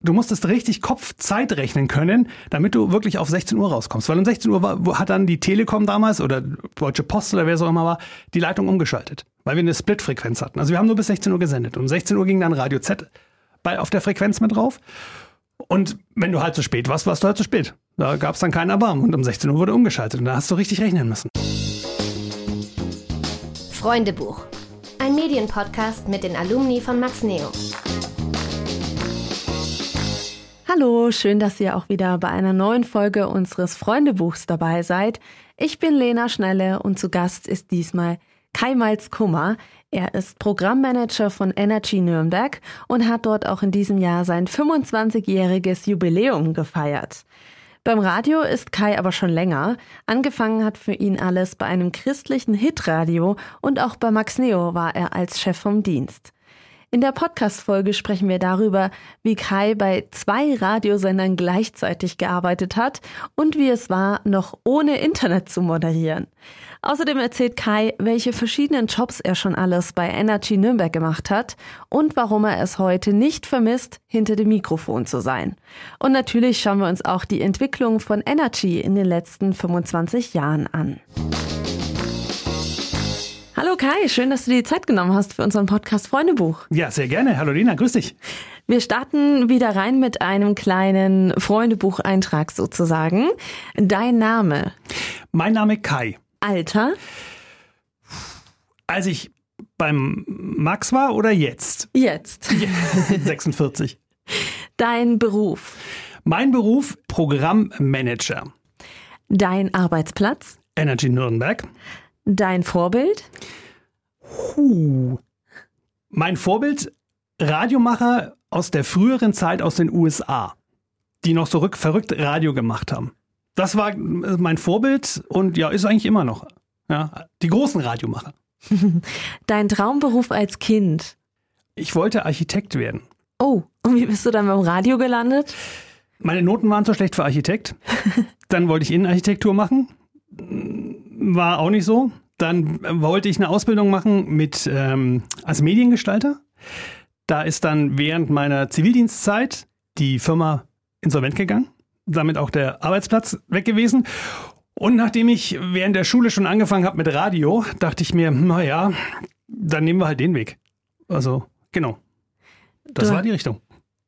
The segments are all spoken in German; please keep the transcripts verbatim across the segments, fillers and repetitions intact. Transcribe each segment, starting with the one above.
du musstest richtig Kopfzeit rechnen können, damit du wirklich auf sechzehn Uhr rauskommst. Weil um sechzehn Uhr war, hat dann die Telekom damals oder Deutsche Post oder wer es auch immer war, die Leitung umgeschaltet. Weil wir eine Split-Frequenz hatten. Also wir haben nur bis sechzehn Uhr gesendet. Um sechzehn Uhr ging dann Radio Z bei, auf der Frequenz mit drauf. Und wenn du halt zu spät warst, warst du halt zu spät. Da gab es dann keinen Erbarmen. Und um sechzehn Uhr wurde umgeschaltet. Und da hast du richtig rechnen müssen. Freundebuch. Ein Medienpodcast mit den Alumni von Max Neo. Hallo, schön, dass ihr auch wieder bei einer neuen Folge unseres Freundebuchs dabei seid. Ich bin Lena Schnelle und zu Gast ist diesmal Kai Malz-Kummer. Er ist Programmmanager von Energy Nürnberg und hat dort auch in diesem Jahr sein fünfundzwanzigjähriges Jubiläum gefeiert. Beim Radio ist Kai aber schon länger. Angefangen hat für ihn alles bei einem christlichen Hitradio und auch bei Max Neo war er als Chef vom Dienst. In der Podcast-Folge sprechen wir darüber, wie Kai bei zwei Radiosendern gleichzeitig gearbeitet hat und wie es war, noch ohne Internet zu moderieren. Außerdem erzählt Kai, welche verschiedenen Jobs er schon alles bei Energy Nürnberg gemacht hat und warum er es heute nicht vermisst, hinter dem Mikrofon zu sein. Und natürlich schauen wir uns auch die Entwicklung von Energy in den letzten fünfundzwanzig Jahren an. Hallo Kai, schön, dass du dir die Zeit genommen hast für unseren Podcast Freundebuch. Ja, sehr gerne. Hallo Lena, grüß dich. Wir starten wieder rein mit einem kleinen Freundebucheintrag sozusagen. Dein Name? Mein Name Kai. Alter? Als ich beim Max war oder jetzt? Jetzt. sechsundvierzig. Dein Beruf? Mein Beruf Programmmanager. Dein Arbeitsplatz? Energy Nürnberg. Dein Vorbild? Huh. Mein Vorbild, Radiomacher aus der früheren Zeit aus den U S A, die noch so rück, verrückt Radio gemacht haben. Das war mein Vorbild und ja, ist eigentlich immer noch. Ja, die großen Radiomacher. Dein Traumberuf als Kind? Ich wollte Architekt werden. Oh, und wie bist du dann beim Radio gelandet? Meine Noten waren so schlecht für Architekt. Dann wollte ich Innenarchitektur machen. War auch nicht so. Dann wollte ich eine Ausbildung machen mit ähm, als Mediengestalter. Da ist dann während meiner Zivildienstzeit die Firma insolvent gegangen. Damit auch der Arbeitsplatz weg gewesen. Und nachdem ich während der Schule schon angefangen habe mit Radio, dachte ich mir, naja, dann nehmen wir halt den Weg. Also, genau. Das du. war die Richtung.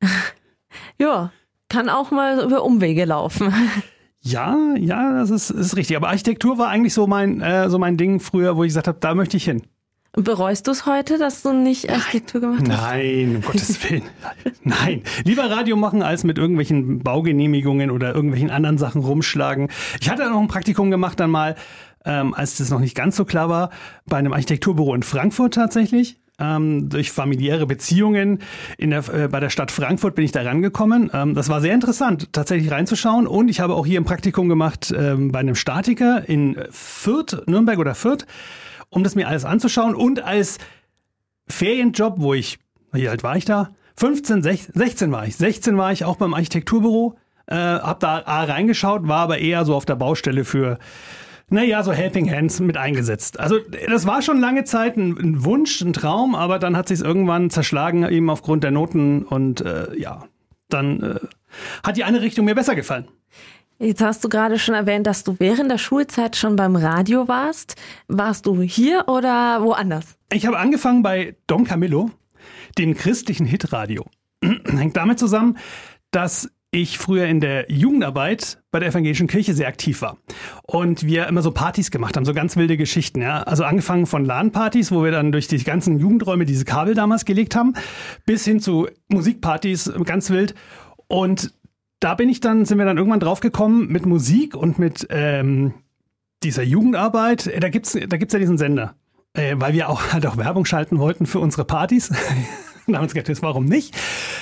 Ja, kann auch mal über Umwege laufen. Ja, ja, das ist, ist richtig. Aber Architektur war eigentlich so mein, äh, so mein Ding früher, wo ich gesagt habe, da möchte ich hin. Bereust du es heute, dass du nicht Architektur gemacht hast? Nein, um Gottes Willen. Nein, lieber Radio machen, als mit irgendwelchen Baugenehmigungen oder irgendwelchen anderen Sachen rumschlagen. Ich hatte noch ein Praktikum gemacht dann mal, ähm, als das noch nicht ganz so klar war, bei einem Architekturbüro in Frankfurt tatsächlich. Ähm, durch familiäre Beziehungen in der, äh, bei der Stadt Frankfurt bin ich da rangekommen. Ähm, das war sehr interessant, tatsächlich reinzuschauen. Und ich habe auch hier ein Praktikum gemacht ähm, bei einem Statiker in Fürth, Nürnberg oder Fürth, um das mir alles anzuschauen. Und als Ferienjob, wo ich, wie alt war ich da? fünfzehn, sechzehn war ich. sechzehn war ich auch beim Architekturbüro. Äh, hab da A reingeschaut, war aber eher so auf der Baustelle für, naja, so Helping Hands mit eingesetzt. Also das war schon lange Zeit ein, ein Wunsch, ein Traum, aber dann hat sich es irgendwann zerschlagen, eben aufgrund der Noten. Und äh, ja, dann äh, hat die eine Richtung mir besser gefallen. Jetzt hast du gerade schon erwähnt, dass du während der Schulzeit schon beim Radio warst. Warst du hier oder woanders? Ich habe angefangen bei Don Camillo, dem christlichen Hitradio. Hängt damit zusammen, dass ich früher in der Jugendarbeit bei der evangelischen Kirche sehr aktiv war. Und wir immer so Partys gemacht haben, so ganz wilde Geschichten. Ja? Also angefangen von LAN-Partys, wo wir dann durch die ganzen Jugendräume diese Kabel damals gelegt haben, bis hin zu Musikpartys, ganz wild. Und da bin ich dann, sind wir dann irgendwann drauf gekommen mit Musik und mit ähm, dieser Jugendarbeit. Da gibt's, da gibt's ja diesen Sender, äh, weil wir auch halt auch Werbung schalten wollten für unsere Partys. Da haben wir uns gedacht, warum nicht?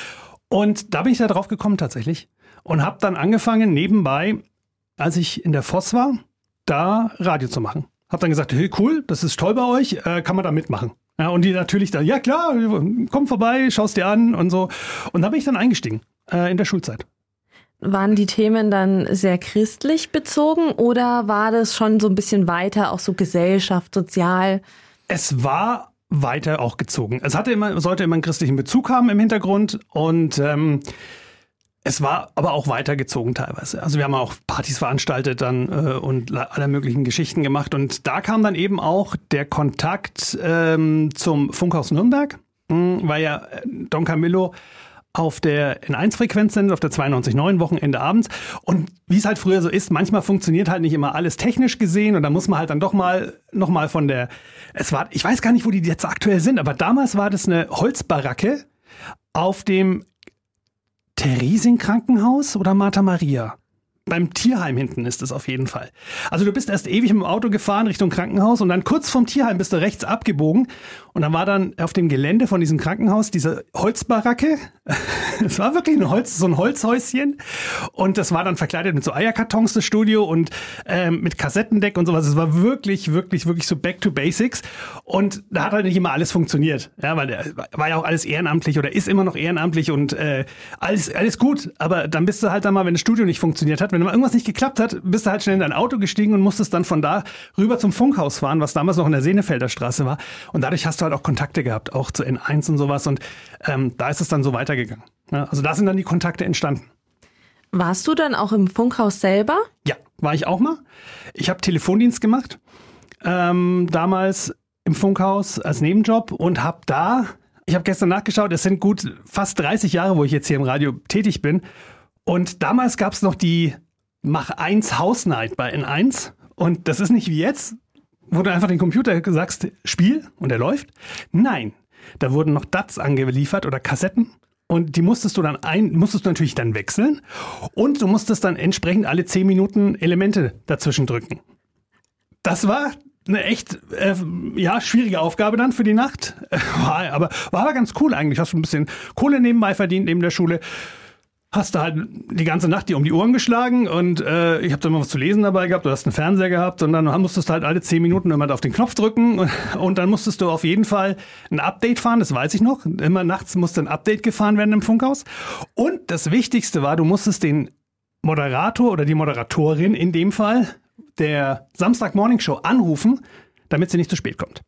Und da bin ich da drauf gekommen tatsächlich und habe dann angefangen nebenbei, als ich in der Voss war, da Radio zu machen. Hab dann gesagt, hey, cool, das ist toll bei euch, äh, kann man da mitmachen? Ja, und die natürlich dann, ja klar, komm vorbei, schaust dir an und so. Und da bin ich dann eingestiegen äh, in der Schulzeit. Waren die Themen dann sehr christlich bezogen oder war das schon so ein bisschen weiter, auch so Gesellschaft, sozial? Es war weiter auch gezogen. Es hatte immer, sollte immer einen christlichen Bezug haben im Hintergrund und ähm, es war aber auch weitergezogen teilweise. Also wir haben auch Partys veranstaltet dann äh, und alle möglichen Geschichten gemacht. Und da kam dann eben auch der Kontakt ähm, zum Funkhaus Nürnberg, mh, weil ja Don Camillo auf der N eins Frequenz sendet, auf der zweiundneunzig Komma neun Wochenende abends. Und wie es halt früher so ist, manchmal funktioniert halt nicht immer alles technisch gesehen und da muss man halt dann doch mal noch mal von der, es war, ich weiß gar nicht, wo die jetzt aktuell sind, aber damals war das eine Holzbaracke auf dem Theresien-Krankenhaus oder Martha Maria? Beim Tierheim hinten ist es auf jeden Fall. Also du bist erst ewig mit dem Auto gefahren Richtung Krankenhaus und dann kurz vom Tierheim bist du rechts abgebogen und dann war dann auf dem Gelände von diesem Krankenhaus diese Holzbaracke. Es war wirklich ein Holz, so ein Holzhäuschen und das war dann verkleidet mit so Eierkartons, das Studio und ähm, mit Kassettendeck und sowas. Es war wirklich, wirklich, wirklich so back to basics und da hat halt nicht immer alles funktioniert, ja, weil der war ja auch alles ehrenamtlich oder ist immer noch ehrenamtlich und äh, alles, alles gut, aber dann bist du halt dann mal, wenn das Studio nicht funktioniert hat, wenn mal irgendwas nicht geklappt hat, bist du halt schnell in dein Auto gestiegen und musstest dann von da rüber zum Funkhaus fahren, was damals noch in der Senefelder Straße war. Und dadurch hast du halt auch Kontakte gehabt, auch zu N eins und sowas. Und ähm, da ist es dann so weitergegangen. Ja, also da sind dann die Kontakte entstanden. Warst du dann auch im Funkhaus selber? Ja, war ich auch mal. Ich habe Telefondienst gemacht, ähm, damals im Funkhaus als Nebenjob und habe da, ich habe gestern nachgeschaut, es sind gut fast dreißig Jahre, wo ich jetzt hier im Radio tätig bin. Und damals gab es noch die Mach eins House Night bei N eins. Und das ist nicht wie jetzt, wo du einfach den Computer sagst, Spiel und der läuft. Nein, da wurden noch D A Ts angeliefert oder Kassetten. Und die musstest du dann ein, musstest du natürlich dann wechseln. Und du musstest dann entsprechend alle zehn Minuten Elemente dazwischen drücken. Das war eine echt äh, ja, schwierige Aufgabe dann für die Nacht. War, aber war aber ganz cool eigentlich. Hast du ein bisschen Kohle nebenbei verdient neben der Schule. Hast du halt die ganze Nacht dir um die Ohren geschlagen und äh, ich habe dann mal was zu lesen dabei gehabt, du hast einen Fernseher gehabt und dann musstest du halt alle zehn Minuten immer auf den Knopf drücken und, und dann musstest du auf jeden Fall ein Update fahren, das weiß ich noch. Immer nachts musste ein Update gefahren werden im Funkhaus. Und das Wichtigste war, du musstest den Moderator oder die Moderatorin in dem Fall der Samstag-Morning-Show anrufen, damit sie nicht zu spät kommt.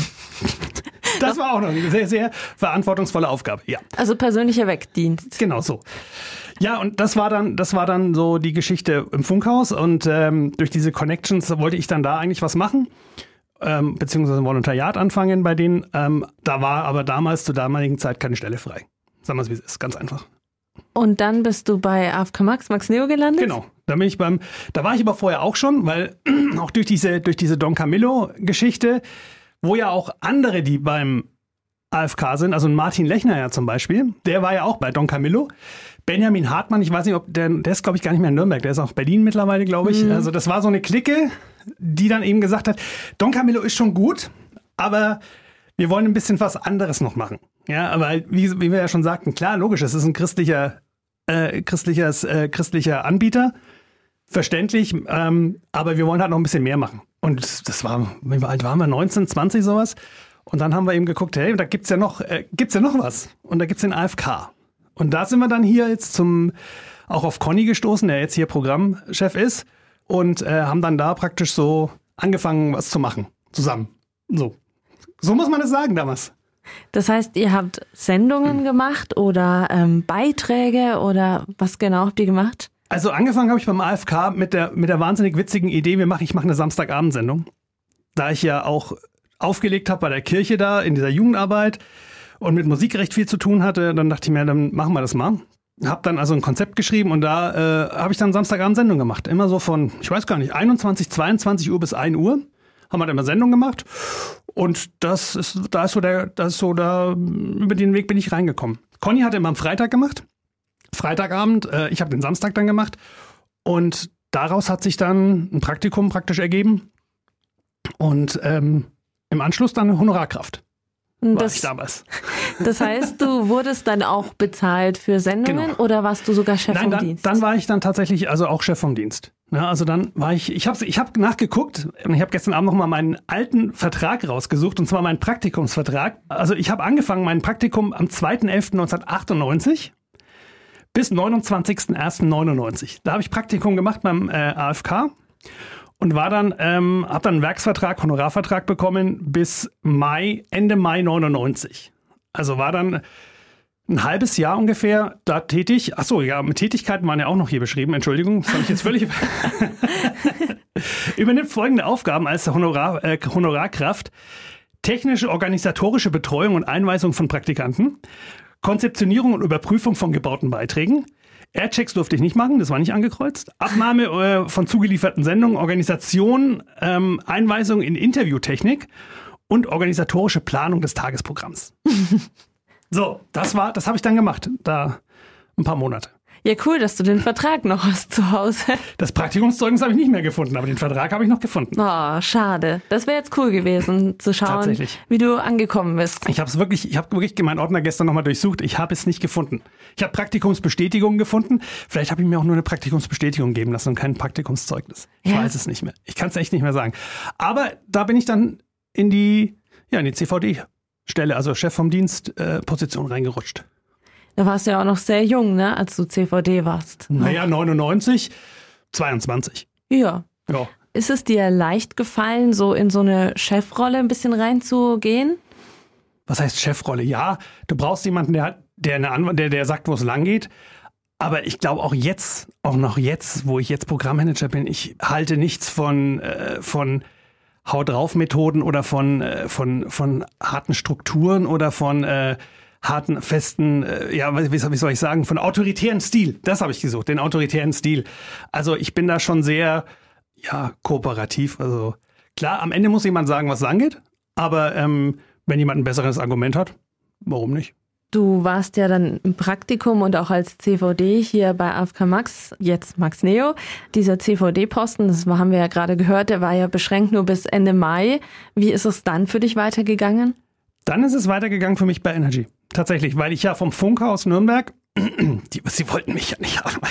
Das war auch noch eine sehr, sehr verantwortungsvolle Aufgabe, ja. Also persönlicher Wegdienst. Genau so. Ja, und das war dann, das war dann so die Geschichte im Funkhaus und ähm, durch diese Connections wollte ich dann da eigentlich was machen, ähm, beziehungsweise ein Volontariat anfangen bei denen. Ähm, da war aber damals zur damaligen Zeit keine Stelle frei. Sagen wir es, wie es ist, ganz einfach. Und dann bist du bei A F K Max, Max Neo gelandet? Genau. Da bin ich beim, da war ich aber vorher auch schon, weil auch durch diese, durch diese Don Camillo-Geschichte, wo ja auch andere, die beim A F K sind, also Martin Lechner ja zum Beispiel, der war ja auch bei Don Camillo. Benjamin Hartmann, ich weiß nicht, ob der, der ist glaube ich gar nicht mehr in Nürnberg, der ist auch in Berlin mittlerweile, glaube ich. Mhm. Also das war so eine Clique, die dann eben gesagt hat, Don Camillo ist schon gut, aber wir wollen ein bisschen was anderes noch machen. Ja, aber wie, wie wir ja schon sagten, klar, logisch, es ist ein christlicher, äh, christliches, äh, christlicher Anbieter, verständlich, ähm, aber wir wollen halt noch ein bisschen mehr machen. Und das war, wie alt waren wir, neunzehn, zwanzig sowas? Und dann haben wir eben geguckt, hey, da gibt's ja noch, äh, gibt's ja noch was. Und da gibt's den A F K. Und da sind wir dann hier jetzt zum, auch auf Conny gestoßen, der jetzt hier Programmchef ist. Und äh, haben dann da praktisch so angefangen, was zu machen. Zusammen. So. So muss man es sagen damals. Das heißt, ihr habt Sendungen hm. gemacht oder ähm, Beiträge oder was genau habt ihr gemacht? Also angefangen habe ich beim A F K mit der, mit der wahnsinnig witzigen Idee, wir machen, ich mache eine Samstagabendsendung. Da ich ja auch aufgelegt habe bei der Kirche da in dieser Jugendarbeit und mit Musik recht viel zu tun hatte, dann dachte ich mir, dann machen wir das mal. Hab dann also ein Konzept geschrieben und da äh, habe ich dann Samstagabendsendung gemacht. Immer so von, ich weiß gar nicht, einundzwanzig, zweiundzwanzig Uhr bis ein Uhr haben wir dann immer Sendung gemacht. Und das ist, da ist so der, das ist so da, über den Weg bin ich reingekommen. Conny hat immer am Freitag gemacht. Freitagabend, äh, ich habe den Samstag dann gemacht und daraus hat sich dann ein Praktikum praktisch ergeben und ähm, im Anschluss dann eine Honorarkraft war das, ich damals. Das heißt, du wurdest dann auch bezahlt für Sendungen genau. Oder warst du sogar Chef Nein, vom dann, Dienst? Dann war ich dann tatsächlich also auch Chef vom Dienst. Ja, also dann war ich, ich habe ich hab nachgeguckt und ich habe gestern Abend nochmal meinen alten Vertrag rausgesucht und zwar meinen Praktikumsvertrag. Also ich habe angefangen mein Praktikum am zweiter elfter neunzehnhundertachtundneunzig bis neunundzwanzigster erster neunundneunzig. Da habe ich Praktikum gemacht beim äh, A F K und war dann, ähm, habe dann einen Werksvertrag, Honorarvertrag bekommen bis Mai, Ende Mai neunundneunzig. Also war dann ein halbes Jahr ungefähr da tätig. Achso, ja, mit Tätigkeiten waren ja auch noch hier beschrieben. Entschuldigung, das habe ich jetzt völlig... Übernimmt folgende Aufgaben als Honorar, äh, Honorarkraft. Technische, organisatorische Betreuung und Einweisung von Praktikanten. Konzeptionierung und Überprüfung von gebauten Beiträgen. Airchecks durfte ich nicht machen, das war nicht angekreuzt. Abnahme äh, von zugelieferten Sendungen, Organisation, ähm, Einweisung in Interviewtechnik und organisatorische Planung des Tagesprogramms. So, das war, das habe ich dann gemacht, da ein paar Monate. Ja, cool, dass du den Vertrag noch hast zu Hause. Das Praktikumszeugnis habe ich nicht mehr gefunden, aber den Vertrag habe ich noch gefunden. Oh, schade. Das wäre jetzt cool gewesen, zu schauen, wie du angekommen bist. Ich habe es wirklich, ich habe wirklich meinen Ordner gestern nochmal durchsucht. Ich habe es nicht gefunden. Ich habe Praktikumsbestätigungen gefunden. Vielleicht habe ich mir auch nur eine Praktikumsbestätigung geben lassen und kein Praktikumszeugnis. Ich ja. weiß es nicht mehr. Ich kann es echt nicht mehr sagen. Aber da bin ich dann in die, ja, in die C V D-Stelle, also Chef vom Dienst, äh, Position reingerutscht. Da warst du ja auch noch sehr jung, ne, als du C V D warst. Naja, neunundneunzig, zweiundzwanzig. Ja. ja. Ist es dir leicht gefallen, so in so eine Chefrolle ein bisschen reinzugehen? Was heißt Chefrolle? Ja, du brauchst jemanden, der, der, eine Anw- der, der sagt, wo es lang geht. Aber ich glaube auch jetzt, auch noch jetzt, wo ich jetzt Programmmanager bin, ich halte nichts von, äh, von Hau-drauf-Methoden oder von, äh, von, von harten Strukturen oder von... Äh, harten, festen, äh, ja, wie, wie soll ich sagen, von autoritären Stil. Das habe ich gesucht, den autoritären Stil. Also ich bin da schon sehr, ja, kooperativ. Also klar, am Ende muss jemand sagen, was es angeht. Aber ähm, wenn jemand ein besseres Argument hat, warum nicht? Du warst ja dann im Praktikum und auch als C V D hier bei A F K Max, jetzt Max Neo. Dieser C V D-Posten, das haben wir ja gerade gehört, der war ja beschränkt nur bis Ende Mai. Wie ist es dann für dich weitergegangen? Dann ist es weitergegangen für mich bei Energy. Tatsächlich, weil ich ja vom Funkhaus Nürnberg, die, sie wollten mich ja nicht haben.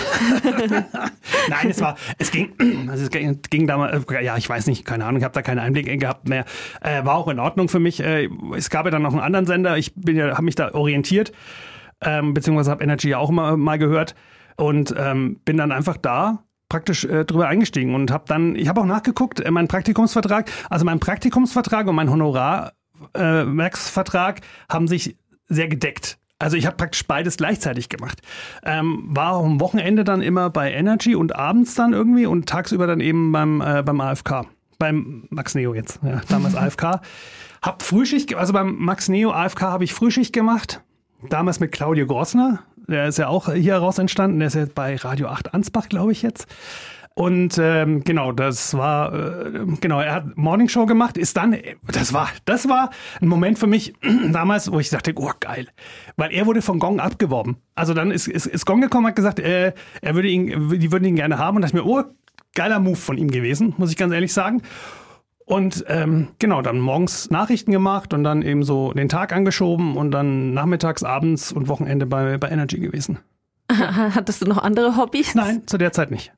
Nein, es war, es ging, also es ging, ging damals, ja, ich weiß nicht, keine Ahnung, ich habe da keinen Einblick gehabt mehr. Äh, war auch in Ordnung für mich. Äh, es gab ja dann noch einen anderen Sender, ich bin ja, habe mich da orientiert, ähm, beziehungsweise habe Energy ja auch mal, mal gehört und ähm, bin dann einfach da praktisch äh, drüber eingestiegen und habe dann, ich habe auch nachgeguckt, äh, mein Praktikumsvertrag, also mein Praktikumsvertrag und mein Honorar äh, Max-Vertrag haben sich sehr gedeckt. Also ich habe praktisch beides gleichzeitig gemacht. Ähm, war am Wochenende dann immer bei Energy und abends dann irgendwie und tagsüber dann eben beim, äh, beim A F K. Beim Max Neo jetzt, ja, damals A F K. Hab Frühschicht, also beim Max Neo A F K habe ich Frühschicht gemacht. Damals mit Claudio Grossner. Der ist ja auch hier heraus entstanden. Der ist jetzt bei Radio acht Ansbach, glaube ich jetzt. Und ähm, genau, das war, äh, genau, er hat Morningshow gemacht, ist dann, das war, das war ein Moment für mich damals, wo ich dachte, oh geil, weil er wurde von Gong abgeworben. Also dann ist, ist, ist Gong gekommen, hat gesagt, äh, er würde ihn, die würden ihn gerne haben und dachte mir, oh, geiler Move von ihm gewesen, muss ich ganz ehrlich sagen. Und ähm, genau, dann morgens Nachrichten gemacht und dann eben so den Tag angeschoben und dann nachmittags, abends und Wochenende bei, bei Energy gewesen. Ja. Hattest du noch andere Hobbys? Nein, zu der Zeit nicht.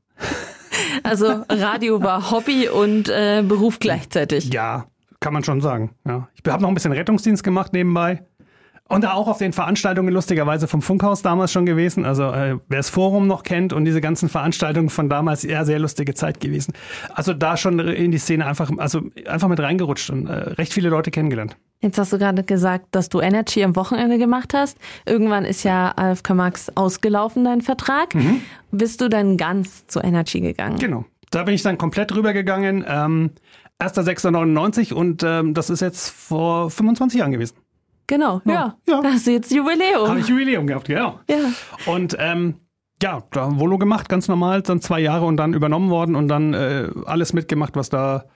Also Radio war Hobby und äh, Beruf gleichzeitig. Ja, kann man schon sagen. Ja. Ich habe noch ein bisschen Rettungsdienst gemacht nebenbei. Und da auch auf den Veranstaltungen lustigerweise vom Funkhaus damals schon gewesen. Also äh, wer das Forum noch kennt und diese ganzen Veranstaltungen von damals, eher sehr lustige Zeit gewesen. Also da schon in die Szene einfach, also einfach mit reingerutscht und äh, recht viele Leute kennengelernt. Jetzt hast du gerade gesagt, dass du Energy am Wochenende gemacht hast. Irgendwann ist ja A F K Max ausgelaufen, dein Vertrag. Mhm. Bist du dann ganz zu Energy gegangen? Genau. Da bin ich dann komplett rübergegangen. Ähm, erster sechster neunundneunzig und ähm, das ist jetzt vor fünfundzwanzig Jahren gewesen. Genau, ja. ja. ja. Da hast du jetzt Jubiläum. Habe ich Jubiläum gehabt, genau. Ja. Und ähm, ja, da Volo gemacht, ganz normal, dann zwei Jahre und dann übernommen worden und dann äh, alles mitgemacht, was da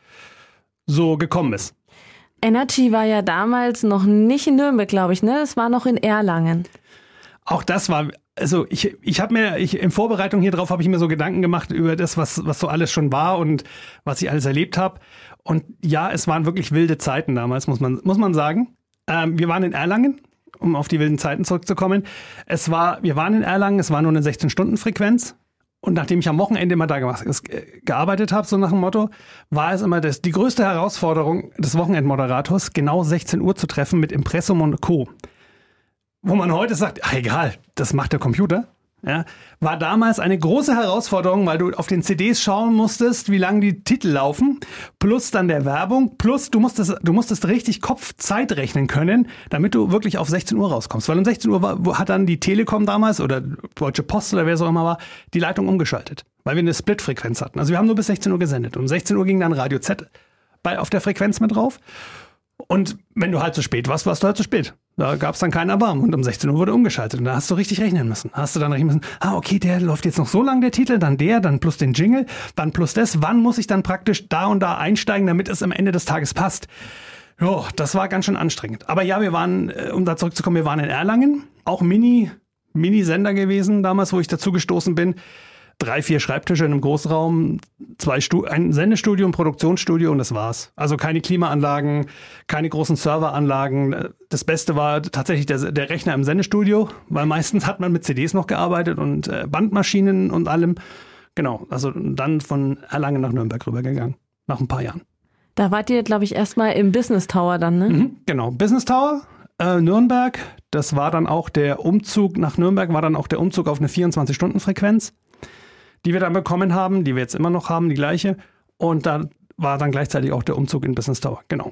so gekommen ist. Energy war ja damals noch nicht in Nürnberg, glaube ich, ne? Es war noch in Erlangen. Auch das war, also ich, ich habe mir, ich, in Vorbereitung hier drauf habe ich mir so Gedanken gemacht über das, was, was so alles schon war und was ich alles erlebt habe. Und ja, es waren wirklich wilde Zeiten damals, muss man, muss man sagen. Ähm, wir waren in Erlangen, um auf die wilden Zeiten zurückzukommen. Es war, wir waren in Erlangen, es war nur eine sechzehn-Stunden-Frequenz. Und nachdem ich am Wochenende immer da gemacht, gearbeitet habe, so nach dem Motto, war es immer das, die größte Herausforderung des Wochenendmoderators, genau sechzehn Uhr zu treffen mit Impressum und Co. Wo man heute sagt, ach egal, das macht der Computer. ja, war damals eine große Herausforderung, weil du auf den C Ds schauen musstest, wie lange die Titel laufen, plus dann der Werbung, plus du musstest, du musstest richtig Kopfzeit rechnen können, damit du wirklich auf sechzehn Uhr rauskommst. Weil um sechzehn Uhr war, hat dann die Telekom damals oder Deutsche Post oder wer es auch immer war, die Leitung umgeschaltet, weil wir eine Split-Frequenz hatten. Also wir haben nur bis sechzehn Uhr gesendet. Um sechzehn Uhr ging dann Radio Z bei, auf der Frequenz mit drauf. Und wenn du halt zu spät warst, warst du halt zu spät. Da gab es dann keinen Erbarmen. Und um sechzehn Uhr wurde umgeschaltet. Und da hast du richtig rechnen müssen. Da hast du dann rechnen müssen, ah, okay, der läuft jetzt noch so lang, der Titel, dann der, dann plus den Jingle, dann plus das. Wann muss ich dann praktisch da und da einsteigen, damit es am Ende des Tages passt? Jo, das war ganz schön anstrengend. Aber ja, wir waren, um da zurückzukommen, wir waren in Erlangen. Auch Mini, Mini-Sender gewesen damals, wo ich dazu gestoßen bin. Drei, vier Schreibtische in einem Großraum, zwei Stu- ein Sendestudio, ein Produktionsstudio und das war's. Also keine Klimaanlagen, keine großen Serveranlagen. Das Beste war tatsächlich der, der Rechner im Sendestudio, weil meistens hat man mit C Ds noch gearbeitet und äh, Bandmaschinen und allem. Genau, also dann von Erlangen nach Nürnberg rübergegangen, nach ein paar Jahren. Da wart ihr, glaube ich, erstmal im Business Tower dann, ne? Mhm, genau, Business Tower, äh, Nürnberg. Das war dann auch der Umzug nach Nürnberg, war dann auch der Umzug auf eine vierundzwanzig-Stunden-Frequenz. Die wir dann bekommen haben, die wir jetzt immer noch haben, die gleiche. Und da war dann gleichzeitig auch der Umzug in Business Tower, genau.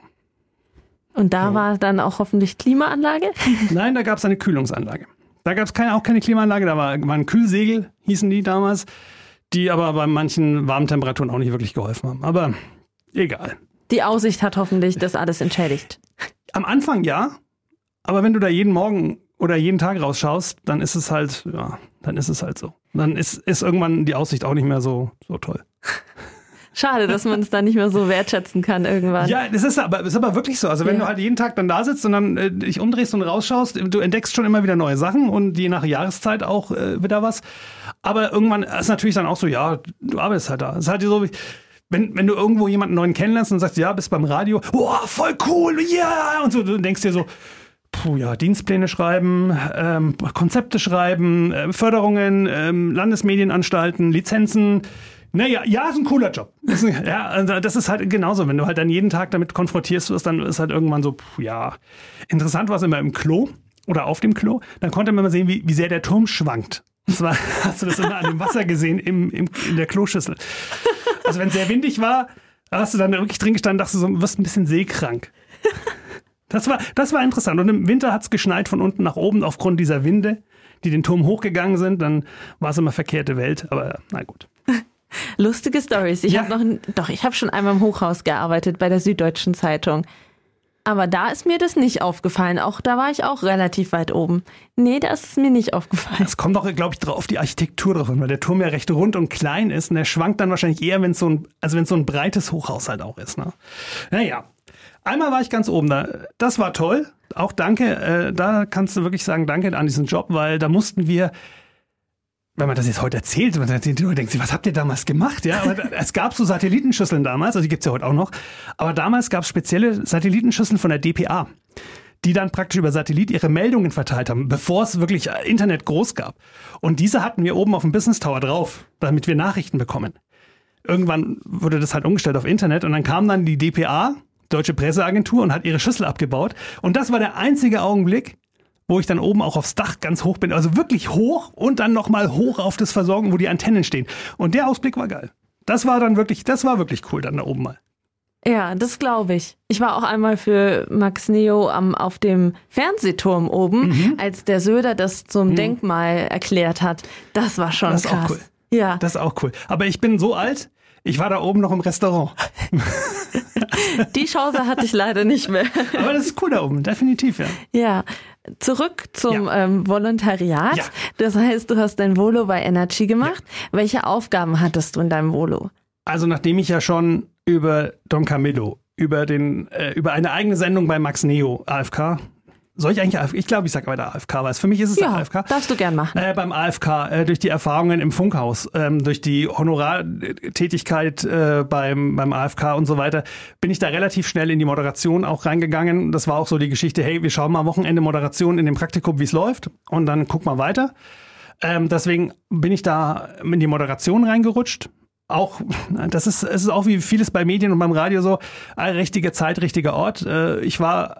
Und da ja. war dann auch hoffentlich Klimaanlage? Nein, da gab es eine Kühlungsanlage. Da gab es keine, auch keine Klimaanlage, da war, waren Kühlsegel, hießen die damals, die aber bei manchen warmen Temperaturen auch nicht wirklich geholfen haben. Aber egal. Die Aussicht hat hoffentlich das alles entschädigt. Am Anfang ja, aber wenn du da jeden Morgen oder jeden Tag rausschaust, dann ist es halt, ja, dann ist es halt so. Dann ist, ist irgendwann die Aussicht auch nicht mehr so, so toll. Schade, dass man es dann nicht mehr so wertschätzen kann irgendwann. Ja, das ist aber, das ist aber wirklich so. Also wenn ja. du halt jeden Tag dann da sitzt und dann äh, dich umdrehst und rausschaust, du entdeckst schon immer wieder neue Sachen und je nach Jahreszeit auch äh, wieder was. Aber irgendwann ist natürlich dann auch so, ja, du arbeitest halt da. Es ist halt so wie, wenn, wenn du irgendwo jemanden neuen kennenlernst und sagst, ja, bist beim Radio, boah, voll cool, ja, yeah! Und so, du denkst dir so, puh, ja, Dienstpläne schreiben, ähm, Konzepte schreiben, äh, Förderungen, ähm, Landesmedienanstalten, Lizenzen. Naja, ja, ist ein cooler Job. Das ist, ja, also das ist halt genauso. Wenn du halt dann jeden Tag damit konfrontiert wirst, dann ist halt irgendwann so, puh, ja. Interessant war es immer im Klo oder auf dem Klo. Dann konnte man mal sehen, wie, wie sehr der Turm schwankt. Und zwar hast du das immer an dem Wasser gesehen im, im, in der Kloschüssel. Also wenn es sehr windig war, hast du dann wirklich drin gestanden, dachtest du so, du wirst ein bisschen seekrank. Das war, das war interessant. Und im Winter hat es geschneit von unten nach oben aufgrund dieser Winde, die den Turm hochgegangen sind. Dann war es immer verkehrte Welt. Aber na gut. Lustige Stories. Ich ja. habe noch, doch, ich habe schon einmal im Hochhaus gearbeitet bei der Süddeutschen Zeitung. Aber da ist mir das nicht aufgefallen. Auch da war ich auch relativ weit oben. Nee, da ist es mir nicht aufgefallen. Es kommt doch, glaube ich, drauf auf die Architektur drauf an, weil der Turm ja recht rund und klein ist. Und der schwankt dann wahrscheinlich eher, wenn es so ein, also wenn es so ein breites Hochhaus halt auch ist. Ne? Naja. Einmal war ich ganz oben da. Das war toll. Auch danke. Äh, da kannst du wirklich sagen, danke an diesen Job, weil da mussten wir, wenn man das jetzt heute erzählt, man denkt sich, was habt ihr damals gemacht? Ja, aber es gab so Satellitenschüsseln damals, also die gibt's ja heute auch noch. Aber damals gab es spezielle Satellitenschüsseln von der D P A, die dann praktisch über Satellit ihre Meldungen verteilt haben, bevor es wirklich Internet groß gab. Und diese hatten wir oben auf dem Business Tower drauf, damit wir Nachrichten bekommen. Irgendwann wurde das halt umgestellt auf Internet und dann kam dann die D P A, Deutsche Presseagentur, und hat ihre Schüssel abgebaut. Und das war der einzige Augenblick, wo ich dann oben auch aufs Dach ganz hoch bin. Also wirklich hoch und dann nochmal hoch auf das Versorgen, wo die Antennen stehen. Und der Ausblick war geil. Das war dann wirklich, das war wirklich cool dann da oben mal. Ja, das glaube ich. Ich war auch einmal für Max Neo am, auf dem Fernsehturm oben, mhm. als der Söder das zum mhm. Denkmal erklärt hat. Das war schon das ist krass. Auch cool. Ja. Das ist auch cool. Aber ich bin so alt, ich war da oben noch im Restaurant. Die Chance hatte ich leider nicht mehr. Aber das ist cool da oben, definitiv, ja. Ja, zurück zum ja. ähm, Volontariat. Ja. Das heißt, du hast dein Volo bei Energy gemacht. Ja. Welche Aufgaben hattest du in deinem Volo? Also nachdem ich ja schon über Don Camillo, über, den, äh, über eine eigene Sendung bei Max Neo, A F K, soll ich eigentlich A F K? Ich glaube, ich sage weiter A F K, weil für mich ist es ja, A F K. Darfst du gern machen. Äh, beim A F K, äh, durch die Erfahrungen im Funkhaus, ähm, durch die Honorartätigkeit äh, beim, beim A F K und so weiter, bin ich da relativ schnell in die Moderation auch reingegangen. Das war auch so die Geschichte, hey, wir schauen mal Wochenende Moderation in dem Praktikum, wie es läuft, und dann guck mal weiter. Ähm, deswegen bin ich da in die Moderation reingerutscht. Auch, das ist, es ist auch wie vieles bei Medien und beim Radio so, richtige Zeit, richtiger Ort. Äh, ich war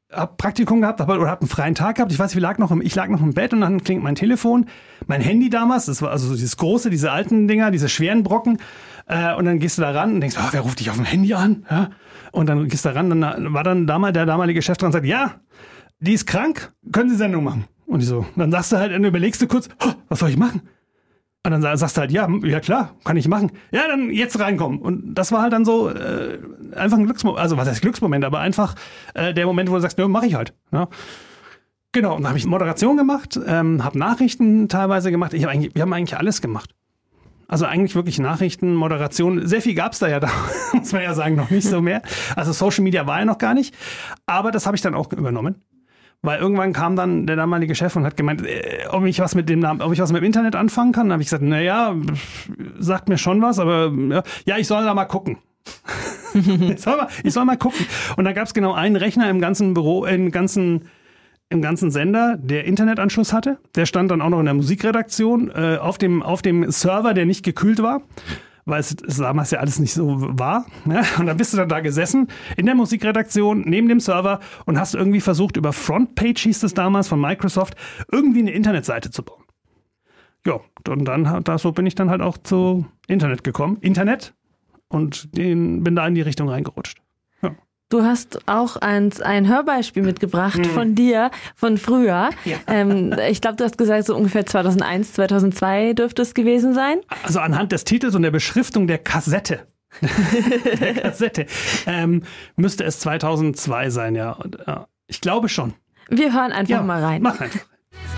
habe Praktikum gehabt hab, oder habe einen freien Tag gehabt. Ich weiß, ich lag noch im, ich lag noch im Bett und dann klingt mein Telefon, mein Handy damals, das war also dieses große, diese alten Dinger, diese schweren Brocken. Äh, und dann gehst du da ran und denkst, oh, wer ruft dich auf dem Handy an? Ja? Und dann gehst du da ran, dann war dann damals der damalige Chef dran und sagt, ja, die ist krank, können Sie Sendung machen? Und ich so, dann sagst du halt, dann überlegst du kurz, oh, was soll ich machen? Und dann sagst du halt, ja, ja klar, kann ich machen. Ja, dann jetzt reinkommen. Und das war halt dann so äh, einfach ein Glücksmoment, also was heißt Glücksmoment, aber einfach äh, der Moment, wo du sagst, ja, mach ich halt. Ja. Genau, und dann habe ich Moderation gemacht, ähm, habe Nachrichten teilweise gemacht. Ich hab eigentlich, wir haben eigentlich alles gemacht. Also eigentlich wirklich Nachrichten, Moderation. Sehr viel gab's da ja, da muss man ja sagen, noch nicht so mehr. Also Social Media war ja noch gar nicht. Aber das habe ich dann auch übernommen. Weil irgendwann kam dann der damalige Chef und hat gemeint, äh, ob ich was mit dem Namen, ob ich was mit dem Internet anfangen kann. Dann habe ich gesagt, naja, sagt mir schon was, aber ja, ja ich soll da mal gucken. ich, soll mal, ich soll mal gucken. Und da gab es genau einen Rechner im ganzen Büro, im ganzen, im ganzen Sender, der Internetanschluss hatte. Der stand dann auch noch in der Musikredaktion äh, auf dem, auf dem Server, der nicht gekühlt war. Weil es, es damals ja alles nicht so war. Ja? Und dann bist du dann da gesessen in der Musikredaktion neben dem Server und hast irgendwie versucht, über Frontpage hieß es damals von Microsoft, irgendwie eine Internetseite zu bauen. Ja, und dann da, so bin ich dann halt auch zu Internet gekommen. Internet und den, bin da in die Richtung reingerutscht. Ja. Du hast auch ein, ein Hörbeispiel mitgebracht mhm. von dir, von früher. Ja. Ähm, ich glaube, du hast gesagt, so ungefähr zweitausendeins, zweitausendzwei dürfte es gewesen sein. Also anhand des Titels und der Beschriftung der Kassette, der Kassette ähm, müsste es zweitausendzwei sein, ja. Und, ja. Ich glaube schon. Wir hören einfach ja, mal rein. Mach einfach.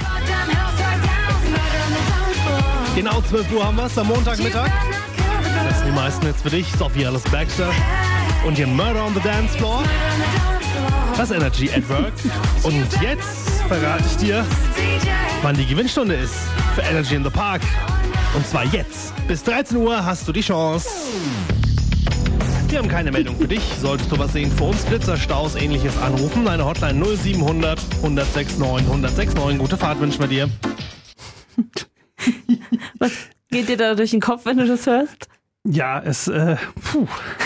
Genau zwölf Uhr haben wir es am Montagmittag. Das sind die meisten jetzt für dich. Sophie Alice Baxter. Und hier Murder on the Dance Floor. Das Energy at Work. Und jetzt verrate ich dir, wann die Gewinnstunde ist für Energy in the Park. Und zwar jetzt. Bis dreizehn Uhr hast du die Chance. Wir haben keine Meldung für dich. Solltest du was sehen für uns, Blitzerstaus, ähnliches anrufen. Eine Hotline null siebenhundert, hundertsechsundneunzig, hundertsechsundneunzig. Gute Fahrt wünschen wir dir. Was geht dir da durch den Kopf, wenn du das hörst? Ja, es, äh, puh.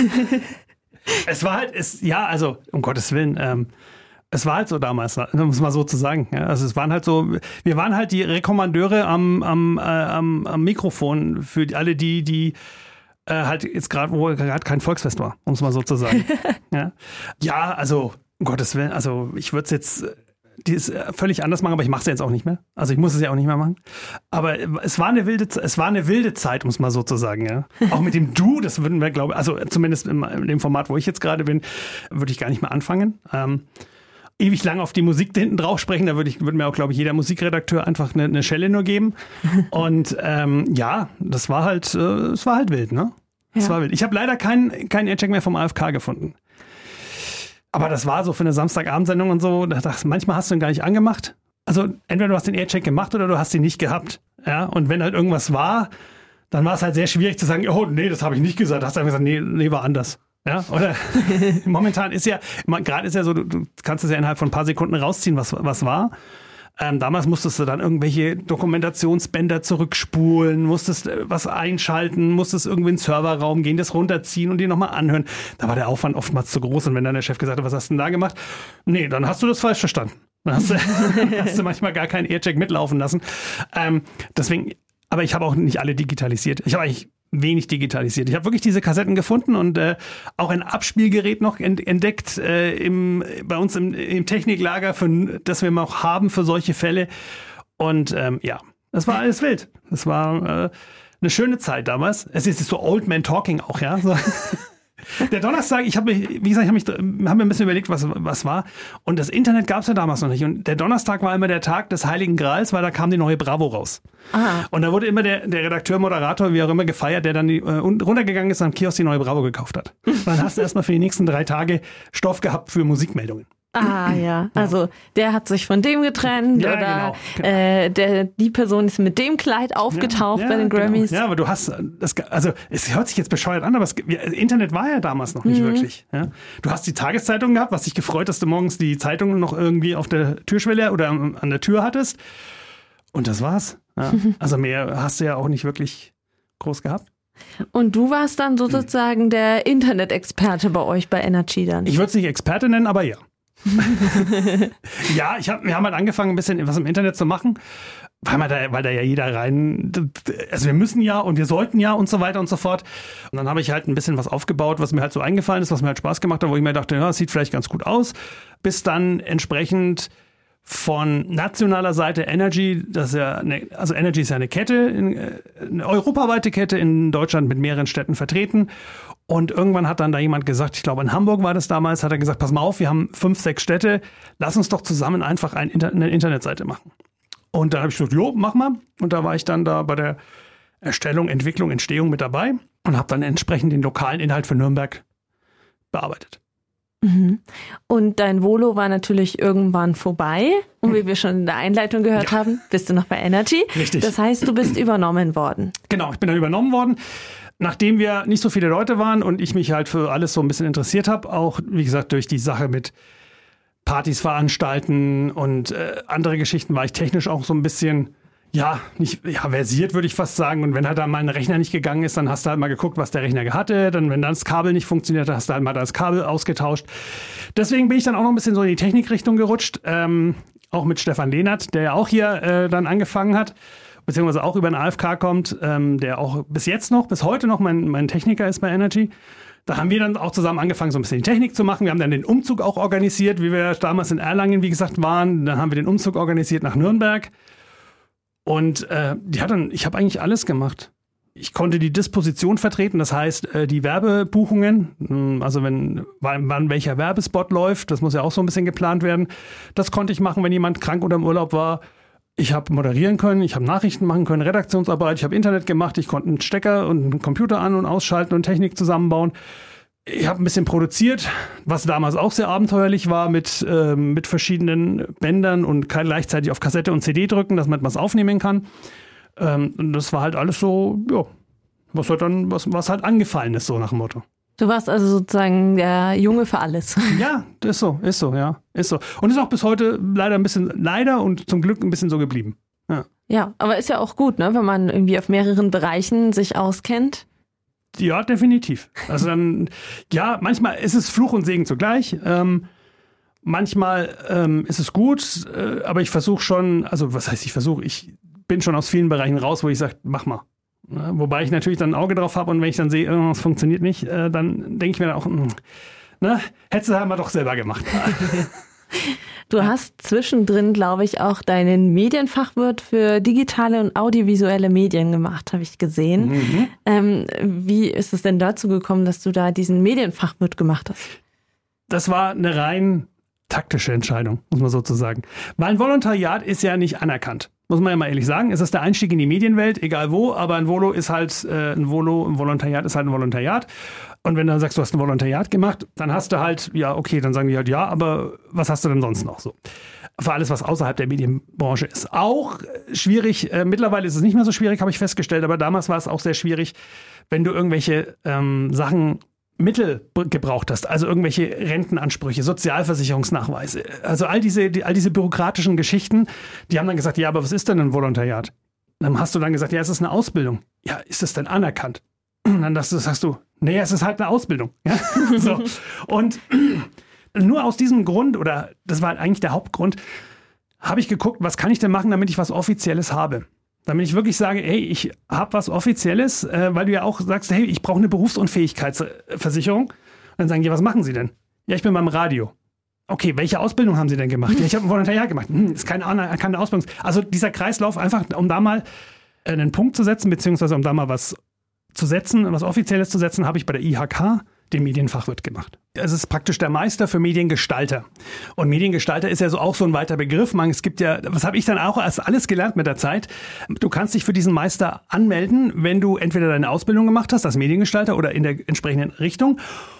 Es war halt, es, ja, also, um Gottes Willen, ähm, es war halt so damals, um es mal so zu sagen. Ja, also es waren halt so, wir waren halt die Rekommandeure am, am, äh, am, am Mikrofon für alle die, die äh, halt jetzt gerade, wo gerade kein Volksfest war, um es mal so zu sagen. ja. ja, also, um Gottes Willen, also ich würde es jetzt die ist völlig anders machen, aber ich mache es jetzt auch nicht mehr. Also ich muss es ja auch nicht mehr machen. Aber es war eine wilde, es war eine wilde Zeit, um es mal so zu sagen. Ja. Auch mit dem Du, das würden wir, glaube ich, also zumindest in dem Format, wo ich jetzt gerade bin, würde ich gar nicht mehr anfangen. Ähm, ewig lang auf die Musik hinten drauf sprechen, da würde ich, würde mir auch, glaube ich, jeder Musikredakteur einfach eine, eine Schelle nur geben. Und ähm, ja, das war halt, äh, es war halt wild, ne? Es ja. war wild. Ich habe leider keinen keinen Aircheck mehr vom A F K gefunden. Aber das war so für eine Samstagabendsendung und so, da dachte, manchmal hast du ihn gar nicht angemacht. Also entweder du hast den Aircheck gemacht oder du hast ihn nicht gehabt. Ja, und wenn halt irgendwas war, dann war es halt sehr schwierig zu sagen, oh nee, das habe ich nicht gesagt. Da hast du einfach gesagt, nee, nee, war anders. Ja, oder momentan ist ja, gerade ist ja so, du, du kannst es ja innerhalb von ein paar Sekunden rausziehen, was, was war. Ähm, damals musstest du dann irgendwelche Dokumentationsbänder zurückspulen, musstest was einschalten, musstest irgendwie in den Serverraum gehen, das runterziehen und die nochmal anhören. Da war der Aufwand oftmals zu groß. Und wenn dann der Chef gesagt hat, was hast du denn da gemacht? Nee, dann hast du das falsch verstanden. Dann hast du, hast du manchmal gar keinen Aircheck mitlaufen lassen. Ähm, deswegen, aber ich habe auch nicht alle digitalisiert. Ich habe eigentlich wenig digitalisiert. Ich habe wirklich diese Kassetten gefunden und äh, auch ein Abspielgerät noch ent- entdeckt äh, im, bei uns im, im Techniklager, für, das wir noch haben für solche Fälle. Und ähm, ja, es war alles wild. Es war äh, eine schöne Zeit damals. Es ist so Old Man Talking auch, ja. So. Der Donnerstag, ich habe mich, wie gesagt, ich habe mich, hab mir ein bisschen überlegt, was, was war. Und das Internet gab es ja damals noch nicht. Und der Donnerstag war immer der Tag des Heiligen Grals, weil da kam die neue Bravo raus. Aha. Und da wurde immer der, der Redakteur, Moderator, wie auch immer, gefeiert, der dann die, äh, runtergegangen ist und am Kiosk die neue Bravo gekauft hat. Und dann hast du erstmal für die nächsten drei Tage Stoff gehabt für Musikmeldungen. Ah ja, also der hat sich von dem getrennt ja, oder genau, genau. Äh, der, die Person ist mit dem Kleid aufgetaucht ja, ja, bei den Grammys. Genau. Ja, aber du hast, das, also es hört sich jetzt bescheuert an, aber das Internet war ja damals noch nicht mhm. wirklich. Ja? Du hast die Tageszeitung gehabt, was dich gefreut, dass du morgens die Zeitung noch irgendwie auf der Türschwelle oder an der Tür hattest. Und das war's. Ja? Also mehr hast du ja auch nicht wirklich groß gehabt. Und du warst dann sozusagen der Internet-Experte bei euch bei Energy dann? Ich würde es nicht Experte nennen, aber ja. Ja, ich hab, wir haben halt angefangen, ein bisschen was im Internet zu machen, weil, man da, weil da ja jeder rein, also wir müssen ja und wir sollten ja und so weiter und so fort. Und dann habe ich halt ein bisschen was aufgebaut, was mir halt so eingefallen ist, was mir halt Spaß gemacht hat, wo ich mir dachte, ja, das sieht vielleicht ganz gut aus. Bis dann entsprechend von nationaler Seite Energy, das ist ja eine, also Energy ist ja eine Kette, eine europaweite Kette in Deutschland mit mehreren Städten vertreten. Und irgendwann hat dann da jemand gesagt, ich glaube in Hamburg war das damals, hat er gesagt, pass mal auf, wir haben fünf, sechs Städte, lass uns doch zusammen einfach ein Inter- eine Internetseite machen. Und dann habe ich gesagt, jo, mach mal. Und da war ich dann da bei der Erstellung, Entwicklung, Entstehung mit dabei und habe dann entsprechend den lokalen Inhalt für Nürnberg bearbeitet. Und dein Volo war natürlich irgendwann vorbei. Und wie wir schon in der Einleitung gehört ja. haben, bist du noch bei Energy. Richtig. Das heißt, du bist übernommen worden. Genau, ich bin dann übernommen worden. Nachdem wir nicht so viele Leute waren und ich mich halt für alles so ein bisschen interessiert habe, auch wie gesagt durch die Sache mit Partys veranstalten und äh, andere Geschichten, war ich technisch auch so ein bisschen, ja, nicht ja, versiert, würde ich fast sagen. Und wenn halt dann mal ein Rechner nicht gegangen ist, dann hast du halt mal geguckt, was der Rechner hatte. Dann, wenn dann das Kabel nicht funktioniert, hast du halt mal das Kabel ausgetauscht. Deswegen bin ich dann auch noch ein bisschen so in die Technikrichtung gerutscht. Ähm, auch mit Stefan Lehnert, der ja auch hier äh, dann angefangen hat, beziehungsweise auch über den A F K kommt, ähm, der auch bis jetzt noch, bis heute noch mein, mein Techniker ist bei Energy. Da haben wir dann auch zusammen angefangen, so ein bisschen die Technik zu machen. Wir haben dann den Umzug auch organisiert, wie wir damals in Erlangen, wie gesagt, waren. Dann haben wir den Umzug organisiert nach Nürnberg. Und äh, ja, dann, ich habe eigentlich alles gemacht. Ich konnte die Disposition vertreten, das heißt, äh, die Werbebuchungen, also wenn wann, wann welcher Werbespot läuft, das muss ja auch so ein bisschen geplant werden. Das konnte ich machen, wenn jemand krank oder im Urlaub war. Ich habe moderieren können, ich habe Nachrichten machen können, Redaktionsarbeit, ich habe Internet gemacht, ich konnte einen Stecker und einen Computer an- und ausschalten und Technik zusammenbauen. Ich habe ein bisschen produziert, was damals auch sehr abenteuerlich war, mit, äh, mit verschiedenen Bändern und gleichzeitig auf Kassette und C D drücken, dass man etwas aufnehmen kann. Ähm, und das war halt alles so, ja, was halt dann, was, was halt angefallen ist, so nach dem Motto. Du warst also sozusagen der Junge für alles. Ja, das ist so, ist so, ja, ist so. Und ist auch bis heute leider ein bisschen, leider und zum Glück ein bisschen so geblieben. Ja, ja, aber ist ja auch gut, ne, wenn man irgendwie auf mehreren Bereichen sich auskennt. Ja, definitiv. Also dann, ja, manchmal ist es Fluch und Segen zugleich. Ähm, manchmal ähm, ist es gut, äh, aber ich versuche schon, also was heißt ich versuche, ich bin schon aus vielen Bereichen raus, wo ich sage, mach mal. Ja, wobei ich natürlich dann ein Auge drauf habe und wenn ich dann sehe, es funktioniert nicht, äh, dann denke ich mir dann auch, mh, ne, hättest du halt mal doch selber gemacht. Du hast zwischendrin, glaube ich, auch deinen Medienfachwirt für digitale und audiovisuelle Medien gemacht, habe ich gesehen. Mhm. Ähm, wie ist es denn dazu gekommen, dass du da diesen Medienfachwirt gemacht hast? Das war eine rein taktische Entscheidung, muss man sozusagen. Weil ein Volontariat ist ja nicht anerkannt. Muss man ja mal ehrlich sagen. Es ist der Einstieg in die Medienwelt, egal wo, aber ein Volo ist halt äh, ein Volo, ein Volontariat ist halt ein Volontariat. Und wenn du dann sagst, du hast ein Volontariat gemacht, dann hast du halt, ja, okay, dann sagen die halt, ja, aber was hast du denn sonst noch so? Für alles, was außerhalb der Medienbranche ist. Auch schwierig, äh, mittlerweile ist es nicht mehr so schwierig, habe ich festgestellt, aber damals war es auch sehr schwierig, wenn du irgendwelche ähm, Sachen, Mittel gebraucht hast, also irgendwelche Rentenansprüche, Sozialversicherungsnachweise, also all diese, die, all diese bürokratischen Geschichten, die haben dann gesagt, ja, aber was ist denn ein Volontariat? Dann hast du dann gesagt, ja, es ist eine Ausbildung. Ja, ist das denn anerkannt? Und dann sagst du, nee, es ist halt eine Ausbildung. Ja? So. Und nur aus diesem Grund, oder das war eigentlich der Hauptgrund, habe ich geguckt, was kann ich denn machen, damit ich was Offizielles habe. Damit ich wirklich sage, hey, ich habe was Offizielles, äh, weil du ja auch sagst, hey, ich brauche eine Berufsunfähigkeitsversicherung. Und dann sagen die, was machen Sie denn? Ja, ich bin beim Radio. Okay, welche Ausbildung haben Sie denn gemacht? Ja, ich habe ein Volontariat gemacht. Hm, ist keine, keine Ausbildung. Also dieser Kreislauf einfach, um da mal einen Punkt zu setzen, beziehungsweise um da mal was zu setzen, was Offizielles zu setzen, habe ich bei der I H K den Medienfachwirt gemacht. Es ist praktisch der Meister für Mediengestalter. Und Mediengestalter ist ja so auch so ein weiter Begriff. Man, es gibt ja, was habe ich dann auch erst alles gelernt mit der Zeit? Du kannst dich für diesen Meister anmelden, wenn du entweder deine Ausbildung gemacht hast als Mediengestalter oder in der entsprechenden Richtung.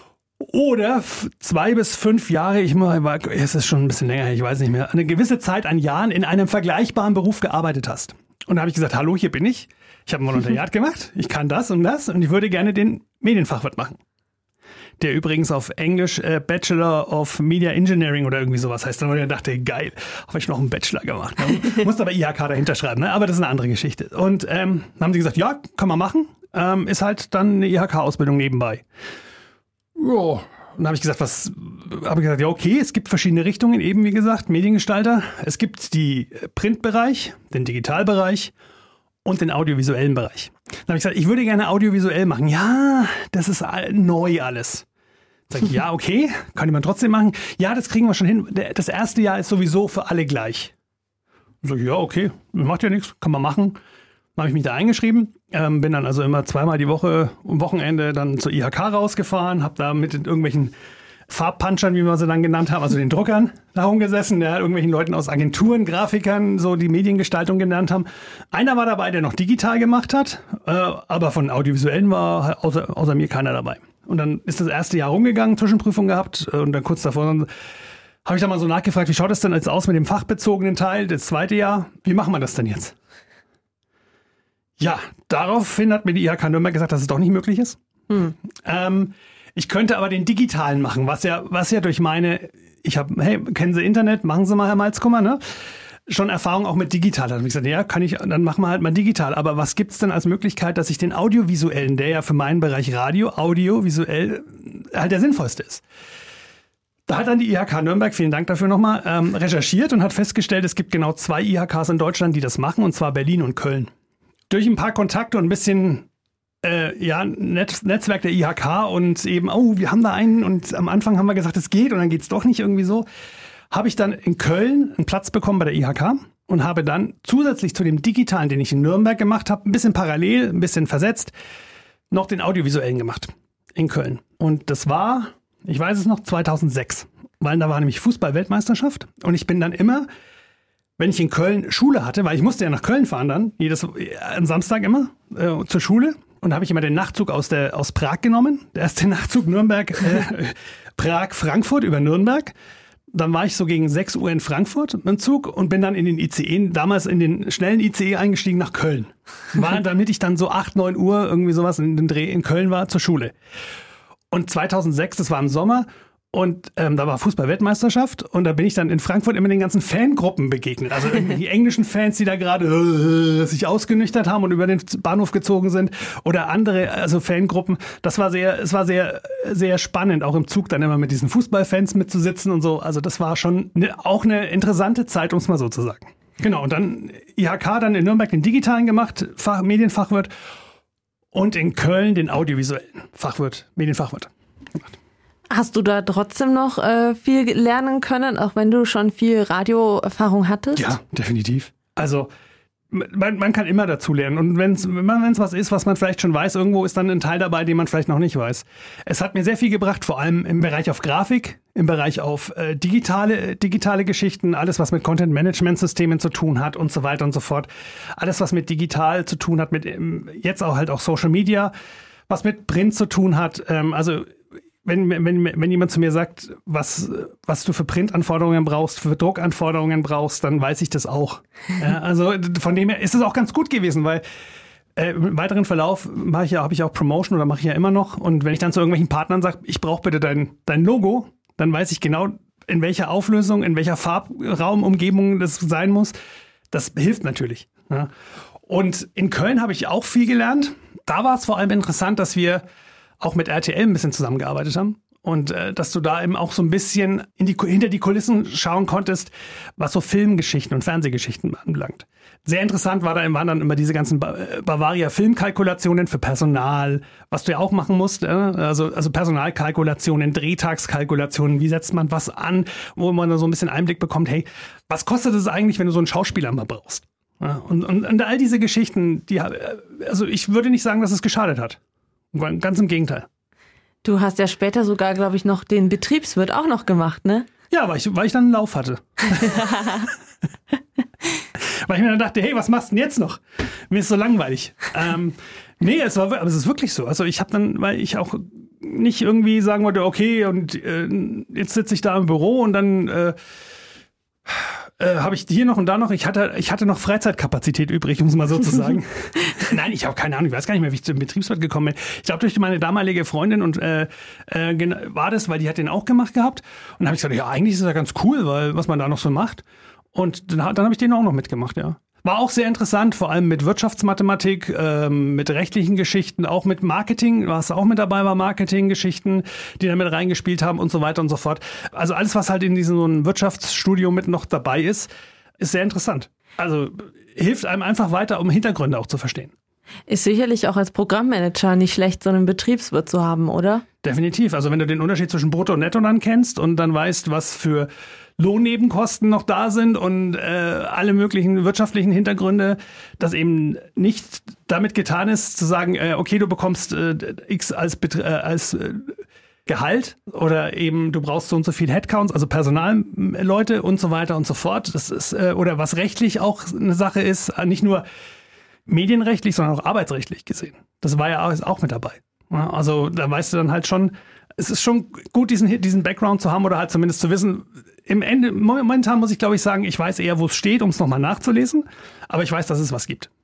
Oder zwei bis fünf Jahre, ich mal, es ist schon ein bisschen länger, ich weiß nicht mehr, eine gewisse Zeit an Jahren in einem vergleichbaren Beruf gearbeitet hast. Und da habe ich gesagt, hallo, hier bin ich. Ich habe ein Volontariat gemacht, ich kann das und das und ich würde gerne den Medienfachwirt machen. Der übrigens auf Englisch äh, Bachelor of Media Engineering oder irgendwie sowas heißt. Und ich dachte, geil, habe ich noch einen Bachelor gemacht. Ne? Musste aber I H K dahinter schreiben, ne? Aber das ist eine andere Geschichte. Und ähm, dann haben sie gesagt, ja, kann man machen. Ähm, ist halt dann eine I H K-Ausbildung nebenbei. Ja, dann habe ich gesagt, was, habe ich gesagt, ja okay, es gibt verschiedene Richtungen, eben wie gesagt, Mediengestalter. Es gibt die Printbereich, den Digitalbereich und den audiovisuellen Bereich. Dann habe ich gesagt, ich würde gerne audiovisuell machen. Ja, das ist neu alles. Sag ich, ja, okay, kann man trotzdem machen. Ja, das kriegen wir schon hin. Das erste Jahr ist sowieso für alle gleich. Sag ich, ja, okay, macht ja nichts, kann man machen. Dann habe ich mich da eingeschrieben, ähm, bin dann also immer zweimal die Woche am Wochenende dann zur I H K rausgefahren, habe da mit irgendwelchen Farbpunchern, wie wir sie dann genannt haben, also den Druckern, da rumgesessen, der irgendwelchen Leuten aus Agenturen, Grafikern, so die Mediengestaltung genannt haben. Einer war dabei, der noch digital gemacht hat, äh, aber von audiovisuellen war außer, außer mir keiner dabei. Und dann ist das erste Jahr rumgegangen, Zwischenprüfung gehabt äh, und dann kurz davor dann habe ich dann mal so nachgefragt, wie schaut das denn jetzt aus mit dem fachbezogenen Teil, das zweite Jahr? Wie machen wir das denn jetzt? Ja, daraufhin hat mir die I H K Nürnberg gesagt, dass es doch nicht möglich ist. Hm. Ähm, ich könnte aber den digitalen machen, was ja, was ja durch meine, ich habe, hey, kennen Sie Internet, machen Sie mal, Herr Malzkummer, ne? Schon Erfahrung auch mit digital. Da habe ich gesagt, ja, kann ich, dann machen wir halt mal digital. Aber was gibt's denn als Möglichkeit, dass ich den audiovisuellen, der ja für meinen Bereich Radio, audiovisuell halt der sinnvollste ist? Da hat dann die I H K Nürnberg, vielen Dank dafür nochmal, ähm, recherchiert und hat festgestellt, es gibt genau zwei I H Ks in Deutschland, die das machen, und zwar Berlin und Köln. Durch ein paar Kontakte und ein bisschen äh, ja, Netz, Netzwerk der I H K und eben, oh, wir haben da einen und am Anfang haben wir gesagt, es geht und dann geht's doch nicht irgendwie so, habe ich dann in Köln einen Platz bekommen bei der I H K und habe dann zusätzlich zu dem Digitalen, den ich in Nürnberg gemacht habe, ein bisschen parallel, ein bisschen versetzt, noch den audiovisuellen gemacht in Köln. Und das war... Ich weiß es noch, zweitausendsechs, weil da war nämlich Fußball-Weltmeisterschaft und ich bin dann immer, wenn ich in Köln Schule hatte, weil ich musste ja nach Köln fahren dann, jedes am Samstag immer äh, zur Schule, und habe ich immer den Nachtzug aus der aus Prag genommen, der erste Nachtzug Nürnberg, äh, Prag, Frankfurt über Nürnberg. Dann war ich so gegen sechs Uhr in Frankfurt mit dem Zug und bin dann in den I C E, damals in den schnellen I C E eingestiegen nach Köln. War, damit ich dann so acht, neun Uhr irgendwie sowas in den Dreh in Köln war zur Schule. Und zweitausendsechs, das war im Sommer, und ähm, da war Fußball-Weltmeisterschaft und da bin ich dann in Frankfurt immer den ganzen Fangruppen begegnet. Also die englischen Fans, die da gerade äh, sich ausgenüchtert haben und über den Bahnhof gezogen sind, oder andere, also Fangruppen. Das war sehr, es war sehr, sehr spannend, auch im Zug dann immer mit diesen Fußballfans mitzusitzen und so. Also das war schon ne, auch eine interessante Zeit, um es mal so zu sagen. Genau, und dann I H K dann in Nürnberg den digitalen gemacht, Fach, Medienfachwirt. Und in Köln den audiovisuellen Fachwirt, Medienfachwirt gemacht. Hast du da trotzdem noch äh, viel lernen können, auch wenn du schon viel Radioerfahrung hattest? Ja, definitiv. Also man, man kann immer dazu lernen. Und wenn's, wenn es was ist, was man vielleicht schon weiß, irgendwo ist dann ein Teil dabei, den man vielleicht noch nicht weiß. Es hat mir sehr viel gebracht, vor allem im Bereich auf Grafik, im Bereich auf äh, digitale, digitale Geschichten, alles, was mit Content-Management-Systemen zu tun hat und so weiter und so fort. Alles, was mit digital zu tun hat, mit ähm, jetzt auch halt auch Social Media, was mit Print zu tun hat. Ähm, also wenn, wenn, wenn jemand zu mir sagt, was, was du für Printanforderungen brauchst, für Druckanforderungen brauchst, dann weiß ich das auch. Ja, also von dem her ist es auch ganz gut gewesen, weil äh, im weiteren Verlauf mache ich ja, habe ich auch Promotion oder mache ich ja immer noch. Und wenn ich dann zu irgendwelchen Partnern sage, ich brauche bitte dein, dein Logo, dann weiß ich genau, in welcher Auflösung, in welcher Farbraumumgebung das sein muss. Das hilft natürlich. Ja. Und in Köln habe ich auch viel gelernt. Da war es vor allem interessant, dass wir auch mit R T L ein bisschen zusammengearbeitet haben. Und äh, dass du da eben auch so ein bisschen in die, hinter die Kulissen schauen konntest, was so Filmgeschichten und Fernsehgeschichten anbelangt. Sehr interessant war da waren dann immer diese ganzen ba- Bavaria-Filmkalkulationen für Personal, was du ja auch machen musst. Äh? Also, also Personalkalkulationen, Drehtagskalkulationen, wie setzt man was an, wo man da so ein bisschen Einblick bekommt, hey, was kostet es eigentlich, wenn du so einen Schauspieler mal brauchst? Ja, und, und, und all diese Geschichten, die, also ich würde nicht sagen, dass es geschadet hat. Ganz im Gegenteil. Du hast ja später sogar, glaube ich, noch den Betriebswirt auch noch gemacht, ne? Ja, weil ich, weil ich dann einen Lauf hatte. Weil ich mir dann dachte, hey, was machst du denn jetzt noch? Mir ist so langweilig. ähm, nee, es war, aber es ist wirklich so. Also ich habe dann, weil ich auch nicht irgendwie sagen wollte, okay, und äh, jetzt sitze ich da im Büro und dann äh, äh, habe ich hier noch und da noch, ich hatte, ich hatte noch Freizeitkapazität übrig, um es mal so zu sagen. Nein, ich habe keine Ahnung, ich weiß gar nicht mehr, wie ich zum Betriebswirt gekommen bin. Ich glaube, durch meine damalige Freundin und äh, äh, war das, weil die hat den auch gemacht gehabt. Und dann habe ich gesagt, ja, eigentlich ist das ja ganz cool, weil was man da noch so macht. Und dann, dann habe ich den auch noch mitgemacht, ja. War auch sehr interessant, vor allem mit Wirtschaftsmathematik, ähm, mit rechtlichen Geschichten, auch mit Marketing, was auch mit dabei war, Marketinggeschichten, die da mit reingespielt haben und so weiter und so fort. Also alles, was halt in diesem so einem Wirtschaftsstudium mit noch dabei ist, ist sehr interessant. Also hilft einem einfach weiter, um Hintergründe auch zu verstehen. Ist sicherlich auch als Programmmanager nicht schlecht, so einen Betriebswirt zu haben, oder? Definitiv. Also wenn du den Unterschied zwischen Brutto und Netto dann kennst und dann weißt, was für Lohnnebenkosten noch da sind und äh, alle möglichen wirtschaftlichen Hintergründe, dass eben nicht damit getan ist, zu sagen, äh, okay, du bekommst äh, X als, Bet- äh, als äh, Gehalt oder eben du brauchst so und so viel Headcounts, also Personalleute und so weiter und so fort. Das ist, äh, oder was rechtlich auch eine Sache ist, nicht nur medienrechtlich, sondern auch arbeitsrechtlich gesehen. Das war ja auch mit dabei. Ja, also da weißt du dann halt schon, es ist schon gut, diesen, diesen Background zu haben oder halt zumindest zu wissen. Im Ende, momentan muss ich glaube ich sagen, ich weiß eher, wo es steht, um es nochmal nachzulesen, aber ich weiß, dass es was gibt.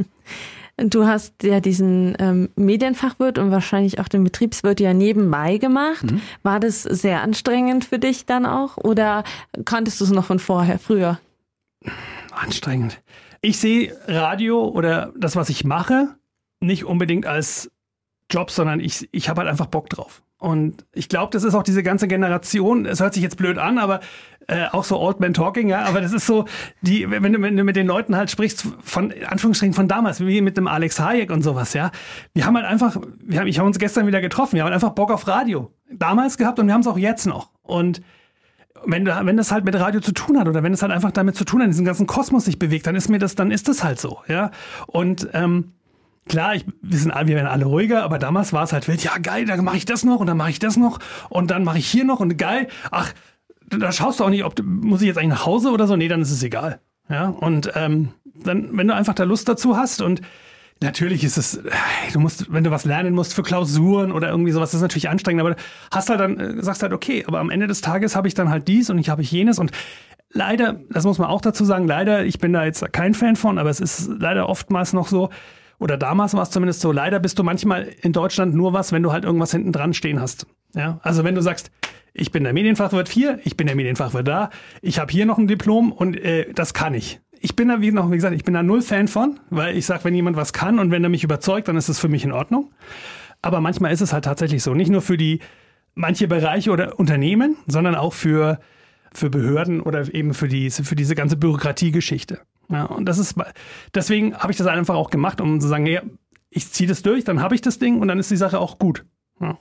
Du hast ja diesen ähm, Medienfachwirt und wahrscheinlich auch den Betriebswirt ja nebenbei gemacht. Mhm. War das sehr anstrengend für dich dann auch oder kanntest du es noch von vorher, früher? Anstrengend. Ich sehe Radio oder das, was ich mache, nicht unbedingt als Job, sondern ich, ich habe halt einfach Bock drauf. Und ich glaube, das ist auch diese ganze Generation, es hört sich jetzt blöd an, aber äh, auch so Old Man Talking, ja, aber das ist so, die, wenn du, wenn du mit den Leuten halt sprichst, von in Anführungsstrichen von damals, wie mit dem Alex Hayek und sowas, ja. Wir haben halt einfach, wir haben, ich habe uns gestern wieder getroffen, wir haben halt einfach Bock auf Radio. Damals gehabt und wir haben es auch jetzt noch. Und wenn du, wenn das halt mit Radio zu tun hat oder wenn es halt einfach damit zu tun hat, diesen ganzen Kosmos sich bewegt, dann ist mir das, dann ist das halt so, ja. Und ähm, klar, ich, wir, sind, wir werden alle ruhiger, aber damals war es halt wild, ja geil, dann mache ich das noch und dann mache ich das noch und dann mache ich hier noch und geil, ach, da schaust du auch nicht, ob muss ich jetzt eigentlich nach Hause oder so, nee, dann ist es egal. Ja, und ähm, dann, wenn du einfach da Lust dazu hast und natürlich ist es, du musst, wenn du was lernen musst für Klausuren oder irgendwie sowas, das ist natürlich anstrengend, aber hast halt dann, sagst halt, okay, aber am Ende des Tages habe ich dann halt dies und ich habe jenes und leider, das muss man auch dazu sagen, leider, ich bin da jetzt kein Fan von, aber es ist leider oftmals noch so, oder damals war es zumindest so, leider bist du manchmal in Deutschland nur was, wenn du halt irgendwas hinten dran stehen hast. Ja, also wenn du sagst, ich bin der Medienfachwirt hier, ich bin der Medienfachwirt da, ich habe hier noch ein Diplom und äh, das kann ich. Ich bin da, wie noch wie gesagt, ich bin da null Fan von, weil ich sage, wenn jemand was kann und wenn er mich überzeugt, dann ist es für mich in Ordnung. Aber manchmal ist es halt tatsächlich so, nicht nur für die manche Bereiche oder Unternehmen, sondern auch für für Behörden oder eben für die für diese ganze Bürokratiegeschichte. Ja, und das ist, deswegen habe ich das einfach auch gemacht, um zu sagen, ja, ich ziehe das durch, dann habe ich das Ding und dann ist die Sache auch gut. Ja.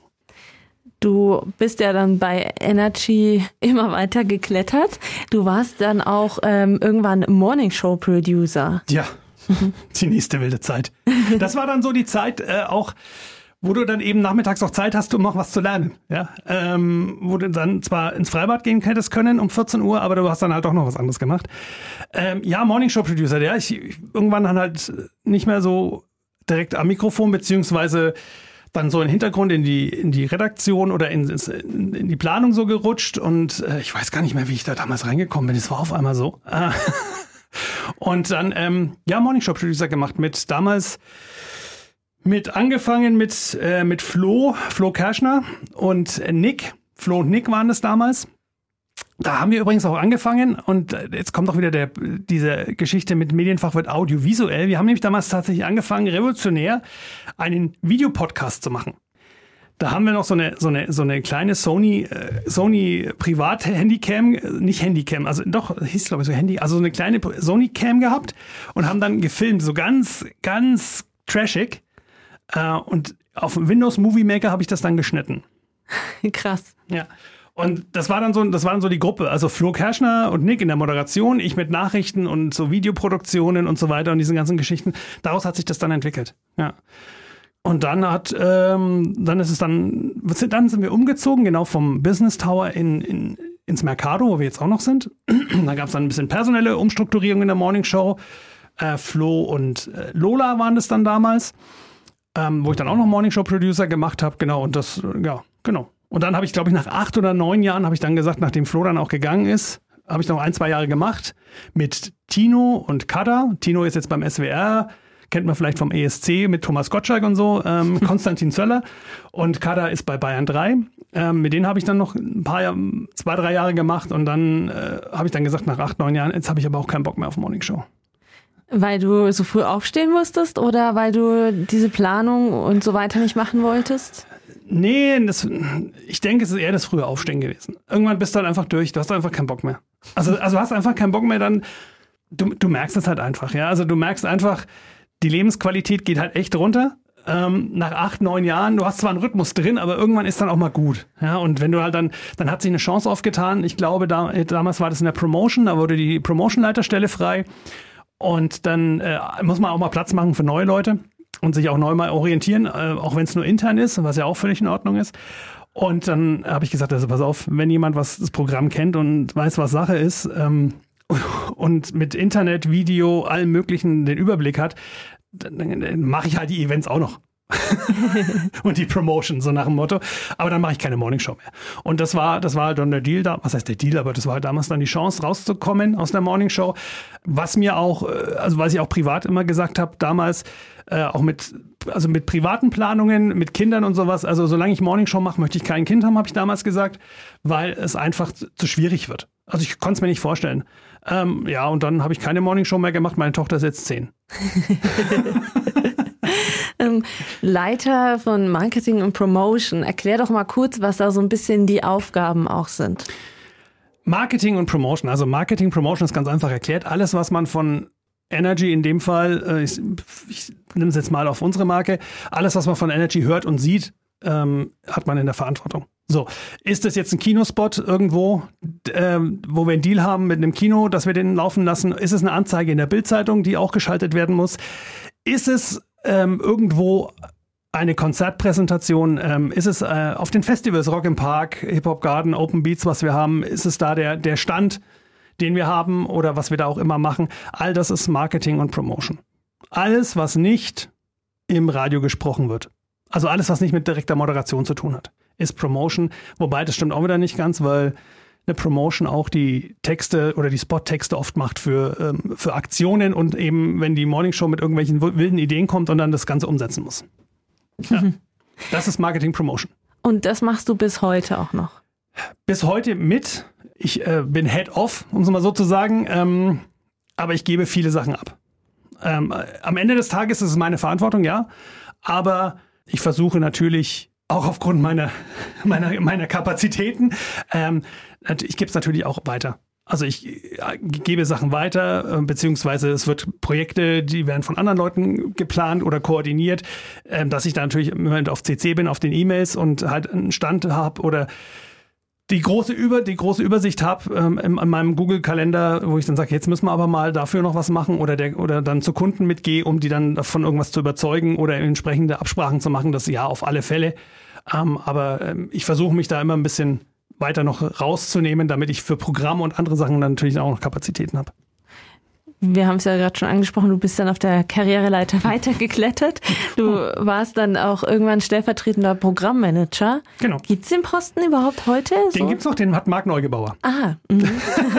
Du bist ja dann bei Energy immer weiter geklettert. Du warst dann auch ähm, irgendwann Morning-Show-Producer. Ja, die nächste wilde Zeit. Das war dann so die Zeit äh, auch, wo du dann eben nachmittags auch Zeit hast, um noch was zu lernen. Ja? Ähm, wo du dann zwar ins Freibad gehen hättest können um vierzehn Uhr, aber du hast dann halt doch noch was anderes gemacht. Ähm, ja, Morning-Show-Producer, ja, ich, ich irgendwann dann halt nicht mehr so direkt am Mikrofon, beziehungsweise dann so im Hintergrund in die, in die Redaktion oder in, in, in die Planung so gerutscht und äh, ich weiß gar nicht mehr, wie ich da damals reingekommen bin. Es war auf einmal so. Und dann, ähm, ja, Morning-Show-Producer gemacht mit damals mit angefangen mit, äh, mit Flo, Flo Kerschner und Nick. Flo und Nick waren das damals. Da haben wir übrigens auch angefangen und jetzt kommt auch wieder der, diese Geschichte mit Medienfachwirt audiovisuell. Wir haben nämlich damals tatsächlich angefangen, revolutionär einen Videopodcast zu machen. Da haben wir noch so eine, so eine, so eine kleine Sony, äh, Sony Privat-Handycam, nicht Handycam, also doch, hieß glaube ich so Handy, also so eine kleine Sony-Cam gehabt und haben dann gefilmt, so ganz, ganz trashig. Äh, und auf Windows Movie Maker habe ich das dann geschnitten. Krass. Ja. Und das war dann so, das war dann so die Gruppe. Also Flo Kerschner und Nick in der Moderation, ich mit Nachrichten und so Videoproduktionen und so weiter und diesen ganzen Geschichten. Daraus hat sich das dann entwickelt. Ja. Und dann hat, ähm, dann ist es dann, dann sind wir umgezogen, genau vom Business Tower in, in, ins Mercado, wo wir jetzt auch noch sind. Da gab es dann ein bisschen personelle Umstrukturierung in der Morning Show. Äh, Flo und äh, Lola waren das dann damals, ähm, wo ich dann auch noch Morning Show Producer gemacht habe. Genau, und das, ja, genau. Und dann habe ich, glaube ich, nach acht oder neun Jahren habe ich dann gesagt, nachdem Flo dann auch gegangen ist, habe ich noch ein, zwei Jahre gemacht mit Tino und Kada. Tino ist jetzt beim S W R, kennt man vielleicht vom E S C mit Thomas Gottschalk und so, ähm, Konstantin Zöller. Und Kada ist bei Bayern drei. Ähm, mit denen habe ich dann noch ein paar Jahre, zwei, drei Jahre gemacht und dann äh, habe ich dann gesagt, nach acht, neun Jahren, jetzt habe ich aber auch keinen Bock mehr auf Morning Show. Weil du so früh aufstehen musstest oder weil du diese Planung und so weiter nicht machen wolltest? Nee, das, ich denke, es ist eher das frühe Aufstehen gewesen. Irgendwann bist du halt einfach durch, du hast einfach keinen Bock mehr. Also, also hast einfach keinen Bock mehr, dann, du, du merkst es halt einfach, ja. Also du merkst einfach, die Lebensqualität geht halt echt runter. Ähm, nach acht, neun Jahren, du hast zwar einen Rhythmus drin, aber irgendwann ist dann auch mal gut. Ja, und wenn du halt dann, dann hat sich eine Chance aufgetan. Ich glaube, da, damals war das in der Promotion, da wurde die Promotion-Leiterstelle frei. Und dann äh, muss man auch mal Platz machen für neue Leute und sich auch neu mal orientieren, äh, auch wenn es nur intern ist, was ja auch völlig in Ordnung ist. Und dann habe ich gesagt, also pass auf, wenn jemand was das Programm kennt und weiß, was Sache ist, ähm, und mit Internet, Video, allem Möglichen den Überblick hat, dann, dann mache ich halt die Events auch noch. Und die Promotion, so nach dem Motto. Aber dann mache ich keine Morningshow mehr. Und das war, das war dann der Deal da. Was heißt der Deal? Aber das war halt damals dann die Chance, rauszukommen aus der Morningshow. Was mir auch, also was ich auch privat immer gesagt habe, damals, äh, auch mit, also mit privaten Planungen, mit Kindern und sowas. Also solange ich Morningshow mache, möchte ich kein Kind haben, habe ich damals gesagt, weil es einfach zu, zu schwierig wird. Also ich konnte es mir nicht vorstellen. Ähm, ja, und dann habe ich keine Morningshow mehr gemacht. Meine Tochter ist jetzt zehn. ähm, Leiter von Marketing und Promotion. Erklär doch mal kurz, was da so ein bisschen die Aufgaben auch sind. Marketing und Promotion. Also Marketing, Promotion ist ganz einfach erklärt. Alles, was man von Energy in dem Fall, äh, ich, ich nehme es jetzt mal auf unsere Marke, alles, was man von Energy hört und sieht, ähm, hat man in der Verantwortung. So, ist das jetzt ein Kinospot irgendwo, ähm, wo wir einen Deal haben mit einem Kino, dass wir den laufen lassen? Ist es eine Anzeige in der Bild-Zeitung, die auch geschaltet werden muss? Ist es ähm, irgendwo eine Konzertpräsentation? Ähm, ist es äh, auf den Festivals, Rock im Park, Hip-Hop Garden, Open Beats, was wir haben? Ist es da der, der Stand, den wir haben oder was wir da auch immer machen? All das ist Marketing und Promotion. Alles, was nicht im Radio gesprochen wird. Also alles, was nicht mit direkter Moderation zu tun hat, ist Promotion. Wobei, das stimmt auch wieder nicht ganz, weil eine Promotion auch die Texte oder die Spot-Texte oft macht für, ähm, für Aktionen und eben, wenn die Morningshow mit irgendwelchen wilden Ideen kommt und dann das Ganze umsetzen muss. Ja. Das ist Marketing Promotion. Und das machst du bis heute auch noch? Bis heute mit. Ich äh, bin Head-Off, um es mal so zu sagen, ähm, aber ich gebe viele Sachen ab. Ähm, am Ende des Tages ist es meine Verantwortung, ja, aber ich versuche natürlich auch aufgrund meiner, meiner, meiner Kapazitäten, ähm, ich gebe es natürlich auch weiter. Also ich äh, gebe Sachen weiter, äh, beziehungsweise es wird Projekte, die werden von anderen Leuten geplant oder koordiniert, äh, dass ich da natürlich im Moment auf C C bin, auf den E-Mails und halt einen Stand habe oder die große Über, die große Übersicht habe ähm, in, in meinem Google-Kalender, wo ich dann sage, jetzt müssen wir aber mal dafür noch was machen oder der oder dann zu Kunden mitgehe, um die dann von irgendwas zu überzeugen oder entsprechende Absprachen zu machen. Das ja auf alle Fälle. Ähm, aber ähm, ich versuche mich da immer ein bisschen weiter noch rauszunehmen, damit ich für Programme und andere Sachen dann natürlich auch noch Kapazitäten habe. Wir haben es ja gerade schon angesprochen, du bist dann auf der Karriereleiter weitergeklettert. Du warst dann auch irgendwann stellvertretender Programmmanager. Genau. Gibt es den Posten überhaupt heute? Den so? Gibt's noch, den hat Marc Neugebauer. Aha. Mhm.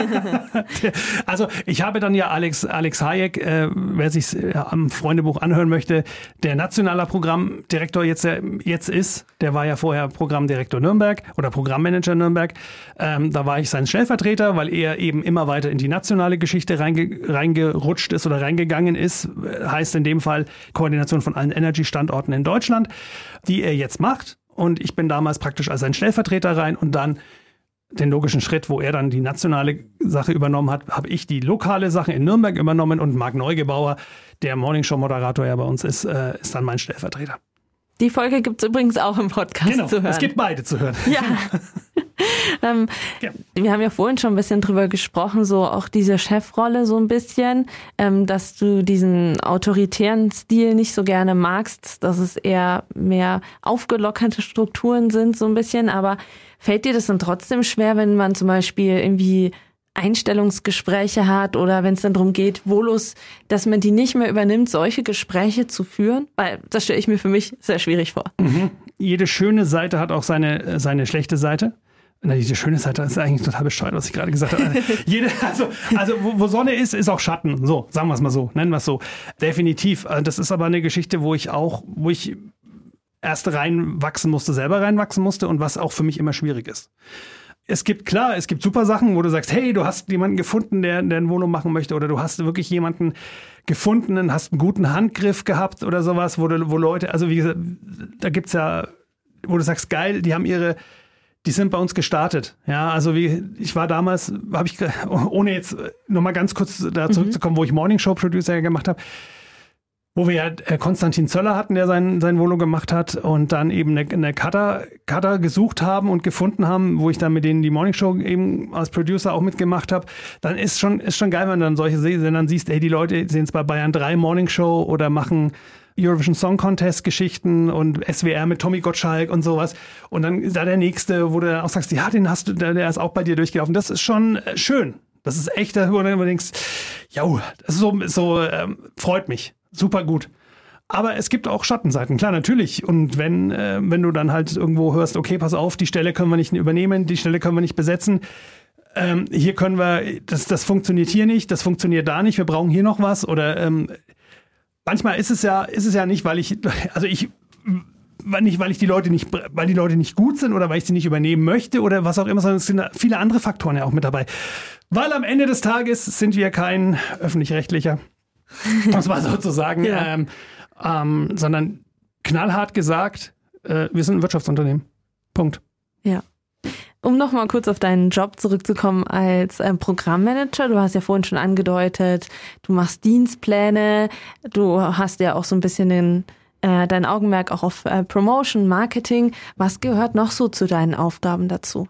Also ich habe dann ja Alex, Alex Hayek, äh, wer sich äh, am Freundebuch anhören möchte, der nationaler Programmdirektor jetzt, äh, jetzt ist. Der war ja vorher Programmdirektor Nürnberg oder Programmmanager Nürnberg. Ähm, da war ich sein Stellvertreter, weil er eben immer weiter in die nationale Geschichte reinge reingerutscht ist oder reingegangen ist. Heißt in dem Fall Koordination von allen Energy-Standorten in Deutschland, die er jetzt macht. Und ich bin damals praktisch als sein Stellvertreter rein und dann den logischen Schritt, wo er dann die nationale Sache übernommen hat, habe ich die lokale Sache in Nürnberg übernommen und Marc Neugebauer, der Morningshow-Moderator ja bei uns ist, äh, ist dann mein Stellvertreter. Die Folge gibt es übrigens auch im Podcast genau, zu hören. Es gibt beide zu hören. Ja. ähm, ja. Wir haben ja vorhin schon ein bisschen drüber gesprochen, so auch diese Chefrolle so ein bisschen, ähm, dass du diesen autoritären Stil nicht so gerne magst, dass es eher mehr aufgelockerte Strukturen sind so ein bisschen, aber fällt dir das dann trotzdem schwer, wenn man zum Beispiel irgendwie Einstellungsgespräche hat oder wenn es dann darum geht, Volos, dass man die nicht mehr übernimmt, solche Gespräche zu führen? Weil das stelle ich mir für mich sehr schwierig vor. Mhm. Jede schöne Seite hat auch seine, seine schlechte Seite. Na, diese schöne Seite ist eigentlich total bescheuert, was ich gerade gesagt habe. Jede, also, also wo, wo Sonne ist, ist auch Schatten. So, sagen wir es mal so, nennen wir es so. Definitiv. Das ist aber eine Geschichte, wo ich auch, wo ich erst reinwachsen musste, selber reinwachsen musste und was auch für mich immer schwierig ist. es gibt, klar, es gibt super Sachen, wo du sagst, hey, du hast jemanden gefunden, der, der ein Volo machen möchte, oder du hast wirklich jemanden gefunden, hast einen guten Handgriff gehabt oder sowas, wo, du, wo Leute, also wie gesagt, da gibt's ja, wo du sagst, geil, die haben ihre, die sind bei uns gestartet. Ja, also wie, ich war damals, habe ich, ohne jetzt nochmal ganz kurz da zurückzukommen, mhm. wo ich Morning Show Producer gemacht habe, wo wir ja Konstantin Zöller hatten, der sein, sein Volo gemacht hat und dann eben eine, eine Cutter, Cutter gesucht haben und gefunden haben, wo ich dann mit denen die Morning Show eben als Producer auch mitgemacht habe. Dann ist schon, ist schon geil, wenn du dann solche Sendern siehst, ey, die Leute sehen es bei Bayern drei Morning Show oder machen Eurovision Song Contest Geschichten und S W R mit Tommy Gottschalk und sowas. Und dann ist da der nächste, wo du dann auch sagst, ja, den hast du, der ist auch bei dir durchgelaufen. Das ist schon schön. Das ist echt, wo du denkst, ja, das ist so, so ähm, freut mich. Super gut. Aber es gibt auch Schattenseiten, klar, natürlich. Und wenn, äh, wenn du dann halt irgendwo hörst, okay, pass auf, die Stelle können wir nicht übernehmen, die Stelle können wir nicht besetzen, ähm, hier können wir, das, das funktioniert hier nicht, das funktioniert da nicht, wir brauchen hier noch was. Oder ähm, manchmal ist es ja, ist es ja nicht, weil ich, also ich, nicht, weil ich die Leute nicht, weil die Leute nicht gut sind oder weil ich sie nicht übernehmen möchte oder was auch immer, sondern es sind viele andere Faktoren ja auch mit dabei. Weil am Ende des Tages sind wir kein öffentlich-rechtlicher, muss man sozusagen, ja. ähm, ähm, sondern knallhart gesagt, äh, wir sind ein Wirtschaftsunternehmen. Punkt. Ja. Um nochmal kurz auf deinen Job zurückzukommen als ähm, Programmmanager, du hast ja vorhin schon angedeutet, du machst Dienstpläne, du hast ja auch so ein bisschen den, äh, dein Augenmerk auch auf äh, Promotion, Marketing. Was gehört noch so zu deinen Aufgaben dazu?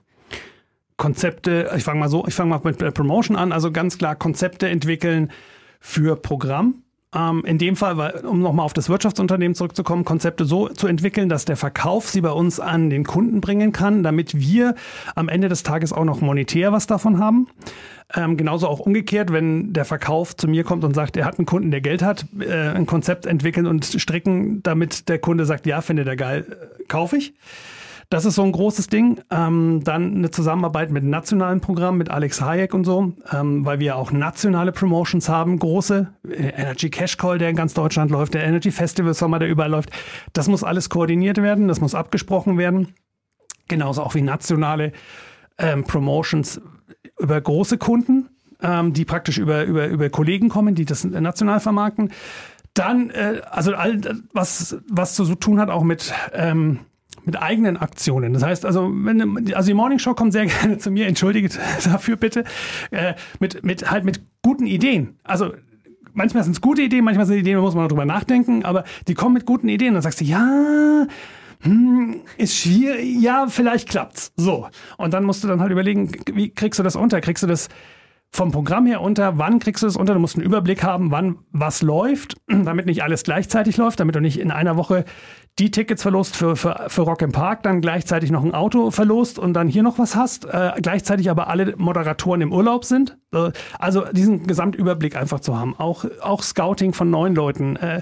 Konzepte, ich fange mal so, ich fange mal mit Promotion an, also ganz klar Konzepte entwickeln für Programm. Ähm, in dem Fall, um nochmal auf das Wirtschaftsunternehmen zurückzukommen, Konzepte so zu entwickeln, dass der Verkauf sie bei uns an den Kunden bringen kann, damit wir am Ende des Tages auch noch monetär was davon haben. Ähm, genauso auch umgekehrt, wenn der Verkauf zu mir kommt und sagt, er hat einen Kunden, der Geld hat, äh, ein Konzept entwickeln und stricken, damit der Kunde sagt, ja, findet er geil, äh, kaufe ich. Das ist so ein großes Ding. Ähm, dann eine Zusammenarbeit mit nationalen Programmen, mit Alex Hayek und so, ähm, weil wir auch nationale Promotions haben, große. Äh, Energy Cash Call, der in ganz Deutschland läuft, der Energy Festival Sommer, der überall läuft. Das muss alles koordiniert werden, das muss abgesprochen werden. Genauso auch wie nationale ähm, Promotions über große Kunden, ähm, die praktisch über, über, über Kollegen kommen, die das national vermarkten. Dann, äh, also all was, was zu tun hat auch mit... Ähm, mit eigenen Aktionen. Das heißt, also, wenn, also die Morning Show kommt sehr gerne zu mir, entschuldigt dafür bitte, äh, mit, mit, halt mit guten Ideen. Also, manchmal sind es gute Ideen, manchmal sind Ideen, da muss man noch drüber nachdenken, aber die kommen mit guten Ideen. Dann sagst du, ja, hm, ist schwierig, ja, vielleicht klappt's. So. Und dann musst du dann halt überlegen, wie kriegst du das unter? Kriegst du das vom Programm her unter? Wann kriegst du das unter? Du musst einen Überblick haben, wann was läuft, damit nicht alles gleichzeitig läuft, damit du nicht in einer Woche die Tickets verlost für, für, für Rock im Park, dann gleichzeitig noch ein Auto verlost und dann hier noch was hast, äh, gleichzeitig aber alle Moderatoren im Urlaub sind. Äh, also diesen Gesamtüberblick einfach zu haben. Auch, auch Scouting von neuen Leuten, äh,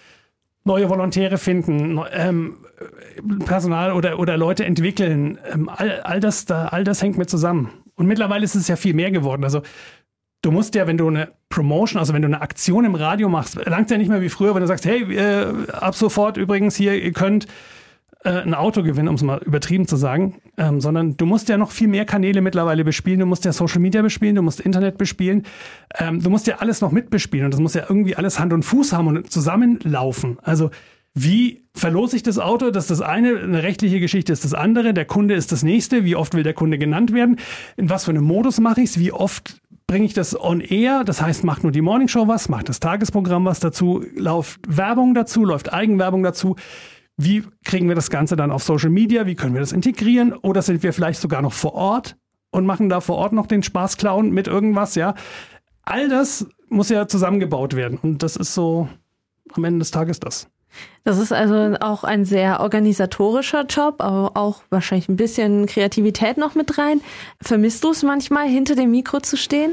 neue Volontäre finden, ähm, Personal oder, oder Leute entwickeln. Ähm, all, all, das, da, all das hängt mit zusammen. Und mittlerweile ist es ja viel mehr geworden. Also du musst ja, wenn du eine Promotion, also wenn du eine Aktion im Radio machst, langt ja nicht mehr wie früher, wenn du sagst, hey, äh, ab sofort übrigens hier, ihr könnt äh, ein Auto gewinnen, um es mal übertrieben zu sagen, ähm, sondern du musst ja noch viel mehr Kanäle mittlerweile bespielen, du musst ja Social Media bespielen, du musst Internet bespielen, ähm, du musst ja alles noch mitbespielen und das muss ja irgendwie alles Hand und Fuß haben und zusammenlaufen. Also wie verlose ich das Auto? Das ist das eine, eine rechtliche Geschichte ist das andere, der Kunde ist das nächste, wie oft will der Kunde genannt werden, in was für einem Modus mache ich es, wie oft bringe ich das on air, das heißt, macht nur die Morning Show was, macht das Tagesprogramm was dazu, läuft Werbung dazu, läuft Eigenwerbung dazu. Wie kriegen wir das Ganze dann auf Social Media? Wie können wir das integrieren? Oder sind wir vielleicht sogar noch vor Ort und machen da vor Ort noch den Spaßclown mit irgendwas, ja? All das muss ja zusammengebaut werden und das ist so am Ende des Tages das. Das ist also auch ein sehr organisatorischer Job, aber auch wahrscheinlich ein bisschen Kreativität noch mit rein. Vermisst du es manchmal, hinter dem Mikro zu stehen?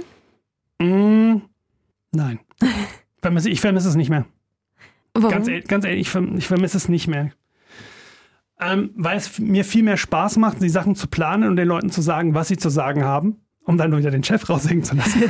Mm, nein. Ich vermisse es nicht mehr. Warum? Ganz, ganz ehrlich, ich vermisse es nicht mehr. Ähm, weil es mir viel mehr Spaß macht, die Sachen zu planen und den Leuten zu sagen, was sie zu sagen haben, um dann nur wieder den Chef raushängen zu lassen.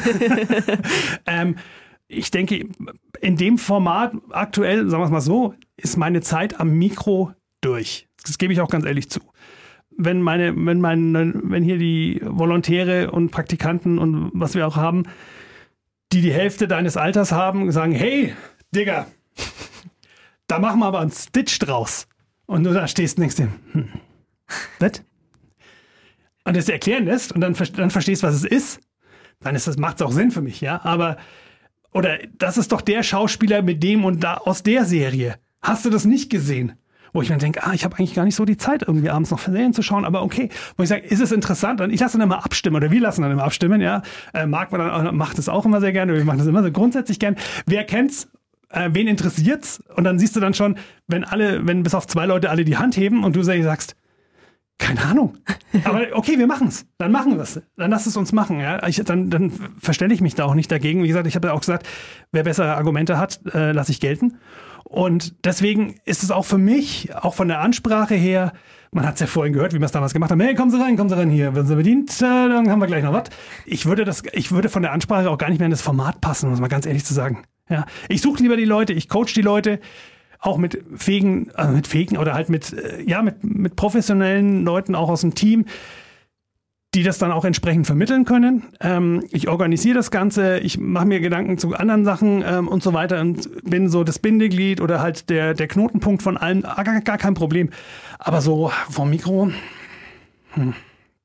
ähm, Ich denke, in dem Format aktuell, sagen wir es mal so, ist meine Zeit am Mikro durch. Das gebe ich auch ganz ehrlich zu. wenn meine, wenn meine, wenn hier die Volontäre und Praktikanten und was wir auch haben, die die Hälfte deines Alters haben, sagen, hey, Digga, da machen wir aber einen Stitch draus. Und du da stehst und denkst dir, hm, was? Und das erklären lässt und dann, dann verstehst, was es ist, dann ist das, macht es auch Sinn für mich, ja. Aber, oder das ist doch der Schauspieler mit dem und da aus der Serie. Hast du das nicht gesehen? Wo ich mir denke, ah, ich habe eigentlich gar nicht so die Zeit, irgendwie abends noch Serien zu schauen, aber okay. Wo ich sage, ist es interessant? Und ich lasse dann immer abstimmen, oder wir lassen dann immer abstimmen, ja. Äh, Marc macht das auch immer sehr gerne, wir machen das immer so grundsätzlich gern. Wer kennt's? Äh, wen interessiert's? Und dann siehst du dann schon, wenn alle, wenn bis auf zwei Leute alle die Hand heben und du sagst, keine Ahnung. Aber okay, wir machen's. Dann machen wir es. Dann lass es uns machen. Ja? Ich, dann, dann verstelle ich mich da auch nicht dagegen. Wie gesagt, ich habe ja auch gesagt, wer bessere Argumente hat, äh, lasse ich gelten. Und deswegen ist es auch für mich, auch von der Ansprache her, man hat es ja vorhin gehört, wie wir es damals gemacht haben, hey, kommen Sie rein, kommen Sie rein hier, werden Sie bedient, äh, dann haben wir gleich noch was. Ich würde das, ich würde von der Ansprache auch gar nicht mehr in das Format passen, um es mal ganz ehrlich zu sagen. Ja, ich suche lieber die Leute, ich coach die Leute, auch mit fähigen, also mit fähigen oder halt mit, ja, mit, mit professionellen Leuten auch aus dem Team, die das dann auch entsprechend vermitteln können. Ähm, ich organisiere das Ganze, ich mache mir Gedanken zu anderen Sachen ähm, und so weiter und bin so das Bindeglied oder halt der, der Knotenpunkt von allem, gar, gar kein Problem. Aber so vom Mikro, hm.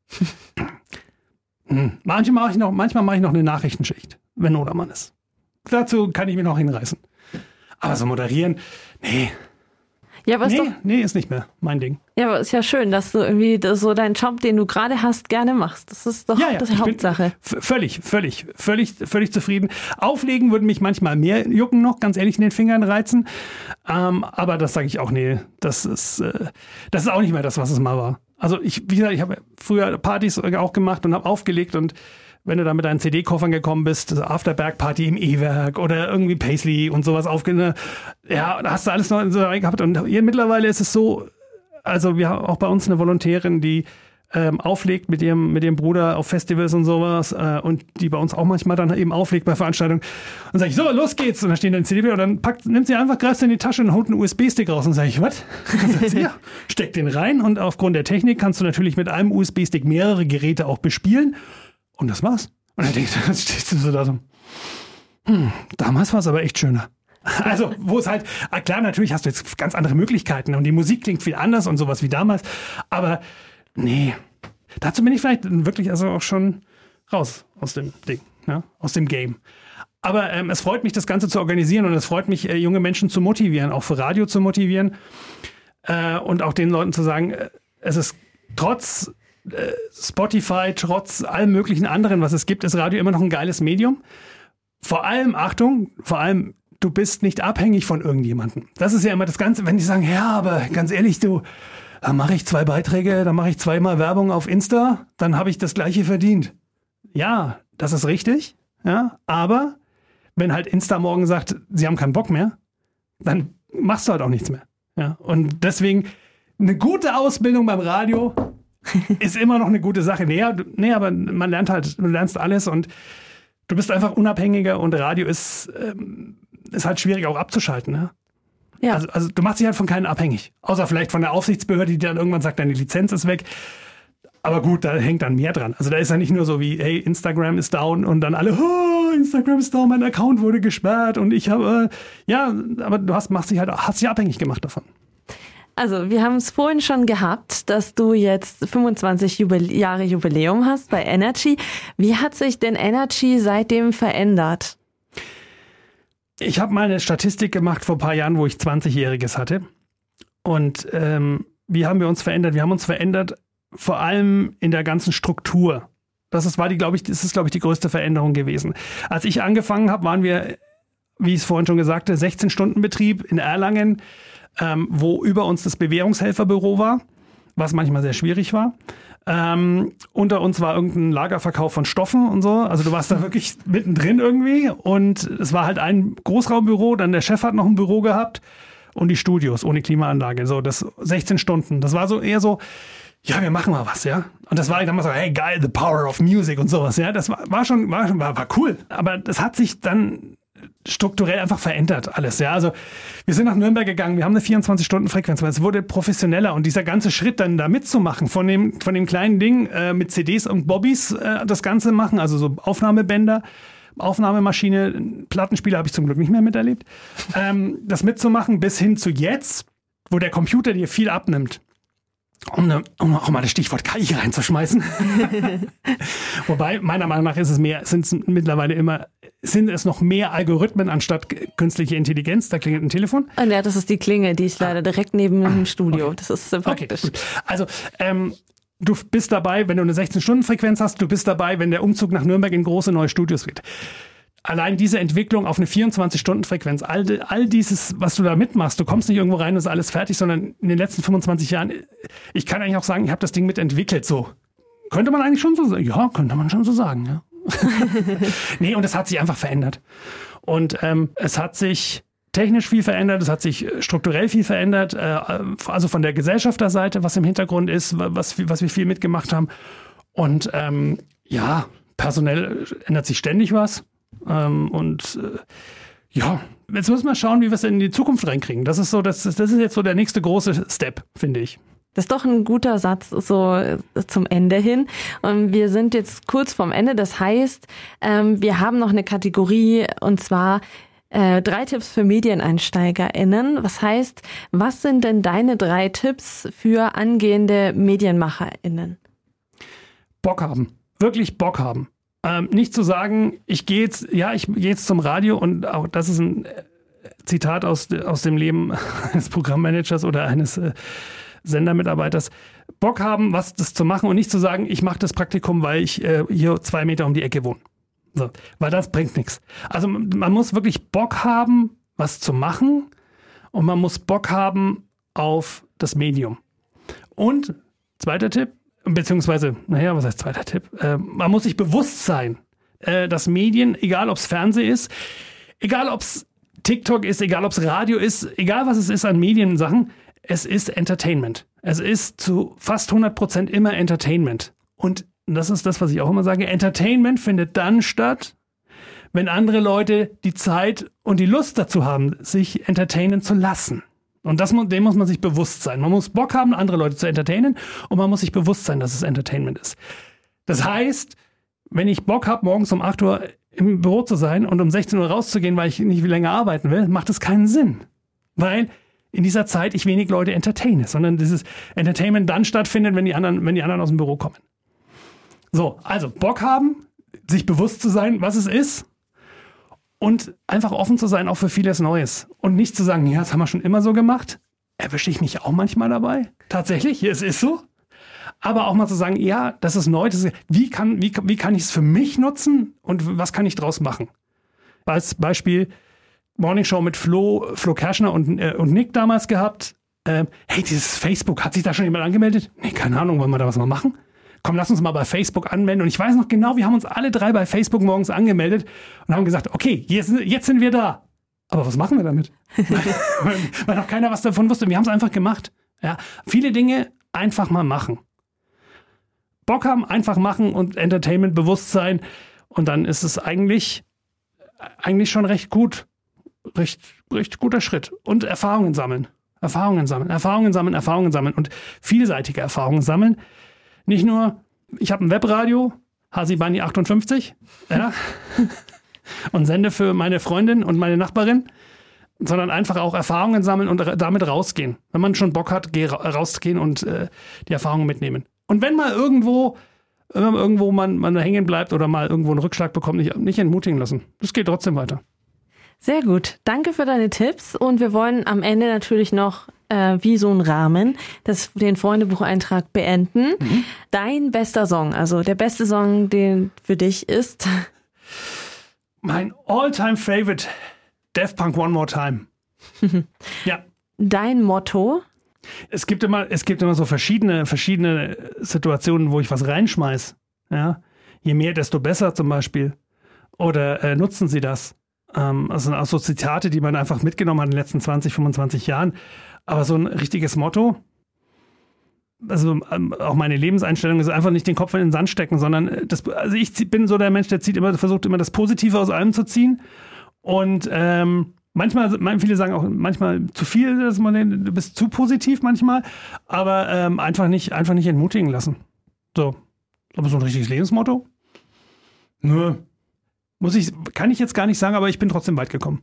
hm. Manchmal mache ich noch, manchmal mache ich noch eine Nachrichtenschicht, wenn Nodermann ist. Dazu kann ich mich noch hinreißen. Aber so moderieren, nee. Ja, aber nee, ist doch, nee, ist nicht mehr mein Ding. ja, aber ist ja schön, dass du irgendwie das, so deinen Job, den du gerade hast, gerne machst. Das ist doch Ja, ja, das ich bin Hauptsache. f- Völlig, völlig, völlig, völlig zufrieden. Auflegen würde mich manchmal mehr jucken noch, ganz ehrlich, in den Fingern reizen. Ähm, aber das sage ich auch, nee, das ist, äh, das ist auch nicht mehr das, was es mal war. Also ich, wie gesagt, ich habe früher Partys auch gemacht und habe aufgelegt und wenn du da mit deinen C D-Koffern gekommen bist, also Afterberg-Party im E-Werk oder irgendwie Paisley und sowas aufgenommen, ja, da hast du alles noch so gehabt. Und hier mittlerweile ist es so, also wir haben auch bei uns eine Volontärin, die ähm, auflegt mit ihrem, mit ihrem Bruder auf Festivals und sowas äh, und die bei uns auch manchmal dann eben auflegt bei Veranstaltungen. Und sage ich, so, los geht's. Und dann stehen dann C D und dann packt, nimmt sie einfach, greift sie in die Tasche und holt einen U S B-Stick raus. Und sage ich, was? Ja, steck den rein und aufgrund der Technik kannst du natürlich mit einem U S B-Stick mehrere Geräte auch bespielen. Und das war's. Und dann denkst du, dann stehst du so da so, hm, damals war es aber echt schöner. Also, wo es halt, klar, natürlich hast du jetzt ganz andere Möglichkeiten und die Musik klingt viel anders und sowas wie damals. Aber nee, dazu bin ich vielleicht wirklich also auch schon raus aus dem Ding, ja, aus dem Game. Aber ähm, es freut mich, das Ganze zu organisieren und es freut mich, äh, junge Menschen zu motivieren, auch für Radio zu motivieren äh, und auch den Leuten zu sagen, äh, es ist trotz Spotify, trotz allem möglichen anderen, was es gibt, ist Radio immer noch ein geiles Medium. Vor allem, Achtung, vor allem, du bist nicht abhängig von irgendjemandem. Das ist ja immer das Ganze, wenn die sagen, ja, aber ganz ehrlich, du, da mache ich zwei Beiträge, da mache ich zweimal Werbung auf Insta, dann habe ich das Gleiche verdient. Ja, das ist richtig, ja, aber wenn halt Insta morgen sagt, sie haben keinen Bock mehr, dann machst du halt auch nichts mehr. Ja, und deswegen eine gute Ausbildung beim Radio ist immer noch eine gute Sache. Nee, nee, aber man lernt halt, du lernst alles und du bist einfach unabhängiger und Radio ist, ähm, ist halt schwierig auch abzuschalten. Ne? Ja. Also, also du machst dich halt von keinem abhängig. Außer vielleicht von der Aufsichtsbehörde, die dann irgendwann sagt, deine Lizenz ist weg. Aber gut, da hängt dann mehr dran. Also da ist ja nicht nur so wie, hey, Instagram ist down und dann alle, oh, Instagram ist down, mein Account wurde gesperrt und ich habe, äh, ja, aber du hast, machst dich halt, hast dich abhängig gemacht davon. Also, wir haben es vorhin schon gehabt, dass du jetzt fünfundzwanzig Jubile- Jahre Jubiläum hast bei Energy. Wie hat sich denn Energy seitdem verändert? Ich habe mal eine Statistik gemacht vor ein paar Jahren, wo ich zwanzigjähriges hatte. Und ähm, wie haben wir uns verändert? Wir haben uns verändert vor allem in der ganzen Struktur. Das ist, war die, glaube ich, das ist, glaube ich, die größte Veränderung gewesen. Als ich angefangen habe, waren wir, wie ich es vorhin schon gesagt habe, sechzehn-Stunden-Betrieb in Erlangen, Ähm, wo über uns das Bewährungshelferbüro war, was manchmal sehr schwierig war. Ähm, unter uns war irgendein Lagerverkauf von Stoffen und so. Also du warst da wirklich mittendrin irgendwie. Und es war halt ein Großraumbüro, dann der Chef hat noch ein Büro gehabt und die Studios ohne Klimaanlage. So, das sechzehn Stunden. Das war so eher so, ja, wir machen mal was, ja. Und das war dann mal so, hey, geil, the power of music und sowas, ja. Das war, war schon, war schon, war, war cool. Aber das hat sich dann strukturell einfach verändert alles. Ja, also wir sind nach Nürnberg gegangen, wir haben eine vierundzwanzig-Stunden-Frequenz, weil es wurde professioneller und dieser ganze Schritt dann da mitzumachen, von dem, von dem kleinen Ding äh, mit C Ds und Bobbys äh, das Ganze machen, also so Aufnahmebänder, Aufnahmemaschine, Plattenspieler habe ich zum Glück nicht mehr miterlebt, ähm, das mitzumachen bis hin zu jetzt, wo der Computer dir viel abnimmt. Um, ne, um auch mal das Stichwort K I reinzuschmeißen. Wobei, meiner Meinung nach ist es mehr, sind es mittlerweile immer, sind es noch mehr Algorithmen anstatt künstliche Intelligenz. Da klingelt ein Telefon. Oh, ja, das ist die Klingel, die ist leider direkt neben dem Studio. Okay. Das ist äh, praktisch. Okay, also, ähm, du bist dabei, wenn du eine sechzehn-Stunden-Frequenz hast, du bist dabei, wenn der Umzug nach Nürnberg in große neue Studios geht. Allein diese Entwicklung auf eine vierundzwanzig-Stunden-Frequenz, all, all dieses, was du da mitmachst, du kommst nicht irgendwo rein und ist alles fertig, sondern in den letzten fünfundzwanzig Jahren, ich kann eigentlich auch sagen, ich habe das Ding mitentwickelt, so. Könnte man eigentlich schon so sagen. Ja, könnte man schon so sagen, ja. Nee, und es hat sich einfach verändert. Und ähm, es hat sich technisch viel verändert, es hat sich strukturell viel verändert, äh, also von der Gesellschafterseite, was im Hintergrund ist, was, was wir viel mitgemacht haben. Und ähm, ja, personell ändert sich ständig was. Ähm, und äh, ja, jetzt müssen wir schauen, wie wir es in die Zukunft reinkriegen. Das ist so, das, das ist jetzt so der nächste große Step, finde ich. Das ist doch ein guter Satz so zum Ende hin. Und wir sind jetzt kurz vorm Ende. Das heißt, ähm, wir haben noch eine Kategorie und zwar äh, drei Tipps für MedieneinsteigerInnen. Was heißt, was sind denn deine drei Tipps für angehende MedienmacherInnen? Bock haben. Wirklich Bock haben. Ähm, nicht zu sagen, ich gehe jetzt, ja, ich gehe jetzt zum Radio und auch das ist ein Zitat aus, aus dem Leben eines Programmmanagers oder eines äh, Sendermitarbeiters. Bock haben, was das zu machen und nicht zu sagen, ich mache das Praktikum, weil ich äh, hier zwei Meter um die Ecke wohne. So, weil das bringt nichts. Also man muss wirklich Bock haben, was zu machen und man muss Bock haben auf das Medium. Und zweiter Tipp, beziehungsweise, naja, was heißt zweiter Tipp? Äh, man muss sich bewusst sein, äh, dass Medien, egal ob es Fernsehen ist, egal ob es TikTok ist, egal ob es Radio ist, egal was es ist an Mediensachen, es ist Entertainment. Es ist zu fast hundert Prozent immer Entertainment. Und das ist das, was ich auch immer sage, Entertainment findet dann statt, wenn andere Leute die Zeit und die Lust dazu haben, sich entertainen zu lassen. Und das, dem muss man sich bewusst sein. Man muss Bock haben, andere Leute zu entertainen und man muss sich bewusst sein, dass es Entertainment ist. Das heißt, wenn ich Bock habe, morgens um acht Uhr im Büro zu sein und um sechzehn Uhr rauszugehen, weil ich nicht länger arbeiten will, macht das keinen Sinn. Weil in dieser Zeit ich wenig Leute entertaine, sondern dieses Entertainment dann stattfindet, wenn die anderen, wenn die anderen aus dem Büro kommen. So, also Bock haben, sich bewusst zu sein, was es ist und einfach offen zu sein, auch für vieles Neues. Und nicht zu sagen, ja, das haben wir schon immer so gemacht. Erwische ich mich auch manchmal dabei. Tatsächlich, es ist so. Aber auch mal zu sagen, ja, das ist neu. Das ist, wie kann, wie, wie kann ich es für mich nutzen und was kann ich draus machen? Als Beispiel Morning Show mit Flo, Flo Kerschner und, äh, und Nick damals gehabt. Äh, hey, dieses Facebook, hat sich da schon jemand angemeldet? Nee, keine Ahnung, wollen wir da was mal machen? Komm, lass uns mal bei Facebook anmelden. Und ich weiß noch genau, wir haben uns alle drei bei Facebook morgens angemeldet und haben gesagt, okay, jetzt, jetzt sind wir da. Aber was machen wir damit? weil, weil noch keiner was davon wusste. Wir haben es einfach gemacht. Ja, viele Dinge einfach mal machen. Bock haben, einfach machen und Entertainment, Bewusstsein. Und dann ist es eigentlich, eigentlich schon recht gut. Recht, recht guter Schritt. Und Erfahrungen sammeln. Erfahrungen sammeln, Erfahrungen sammeln, Erfahrungen sammeln und vielseitige Erfahrungen sammeln. Nicht nur, ich habe ein Webradio, Hasibani achtundfünfzig, ja, und sende für meine Freundin und meine Nachbarin, sondern einfach auch Erfahrungen sammeln und damit rausgehen. Wenn man schon Bock hat, geh, rausgehen und äh, die Erfahrungen mitnehmen. Und wenn mal irgendwo, wenn man irgendwo man, man hängen bleibt oder mal irgendwo einen Rückschlag bekommt, nicht, nicht entmutigen lassen. Das geht trotzdem weiter. Sehr gut. Danke für deine Tipps. Und wir wollen am Ende natürlich noch äh, wie so ein Rahmen das, den Freundebucheintrag beenden. Mhm. Dein bester Song, also der beste Song, den für dich ist? Mein All-Time-Favorite, Daft Punk One More Time. Ja. Dein Motto? Es gibt immer, es gibt immer so verschiedene, verschiedene Situationen, wo ich was reinschmeiß. Ja? Je mehr, desto besser zum Beispiel. Oder äh, nutzen Sie das? Ähm, das sind auch so Zitate, die man einfach mitgenommen hat in den letzten zwanzig, fünfundzwanzig Jahren. Aber so ein richtiges Motto, also ähm, auch meine Lebenseinstellung ist einfach nicht den Kopf in den Sand stecken, sondern das, also ich bin so der Mensch, der zieht immer, versucht immer das Positive aus allem zu ziehen Und ähm, manchmal, viele sagen auch manchmal zu viel, dass man, du bist zu positiv manchmal, aber ähm, einfach nicht, einfach nicht entmutigen lassen. So, aber so ein richtiges Lebensmotto? Nö. Muss ich, kann ich jetzt gar nicht sagen, aber ich bin trotzdem weit gekommen.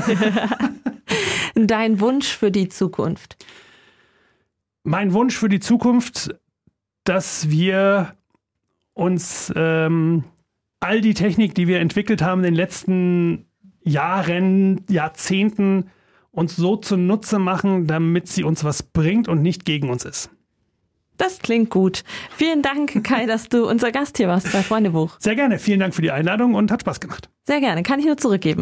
Dein Wunsch für die Zukunft? Mein Wunsch für die Zukunft, dass wir uns ähm, all die Technik, die wir entwickelt haben in den letzten Jahren, Jahrzehnten, uns so zunutze machen, damit sie uns was bringt und nicht gegen uns ist. Das klingt gut. Vielen Dank, Kai, dass du unser Gast hier warst bei Freundebuch. Sehr gerne. Vielen Dank für die Einladung und hat Spaß gemacht. Sehr gerne. Kann ich nur zurückgeben.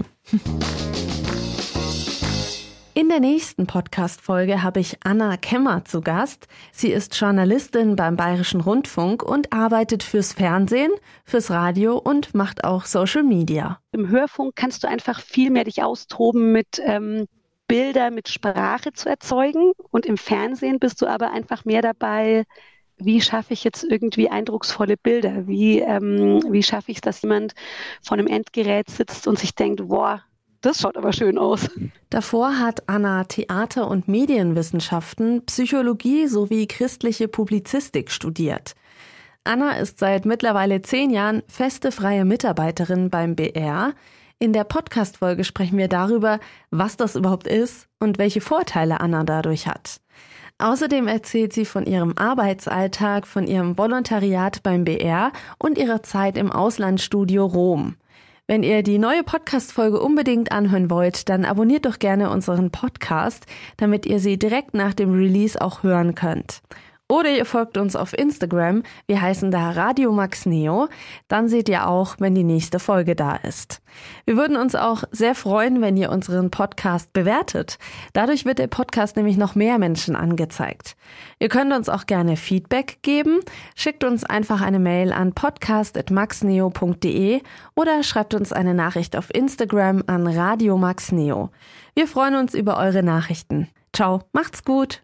In der nächsten Podcast-Folge habe ich Anna Kemmer zu Gast. Sie ist Journalistin beim Bayerischen Rundfunk und arbeitet fürs Fernsehen, fürs Radio und macht auch Social Media. Im Hörfunk kannst du einfach viel mehr dich austoben mit ähm, Bilder, mit Sprache zu erzeugen. Und im Fernsehen bist du aber einfach mehr dabei, wie schaffe ich jetzt irgendwie eindrucksvolle Bilder? Wie, ähm, wie schaffe ich es, dass jemand vor einem Endgerät sitzt und sich denkt, boah, das schaut aber schön aus. Davor hat Anna Theater- und Medienwissenschaften, Psychologie sowie christliche Publizistik studiert. Anna ist seit mittlerweile zehn Jahren feste freie Mitarbeiterin beim B R. In der Podcast-Folge sprechen wir darüber, was das überhaupt ist und welche Vorteile Anna dadurch hat. Außerdem erzählt sie von ihrem Arbeitsalltag, von ihrem Volontariat beim B R und ihrer Zeit im Auslandsstudio Rom. Wenn ihr die neue Podcast-Folge unbedingt anhören wollt, dann abonniert doch gerne unseren Podcast, damit ihr sie direkt nach dem Release auch hören könnt. Oder ihr folgt uns auf Instagram, wir heißen da Radio Max Neo, dann seht ihr auch, wenn die nächste Folge da ist. Wir würden uns auch sehr freuen, wenn ihr unseren Podcast bewertet. Dadurch wird der Podcast nämlich noch mehr Menschen angezeigt. Ihr könnt uns auch gerne Feedback geben, schickt uns einfach eine Mail an podcast at maxneo punkt de oder schreibt uns eine Nachricht auf Instagram an Radio Max Neo. Wir freuen uns über eure Nachrichten. Ciao, macht's gut!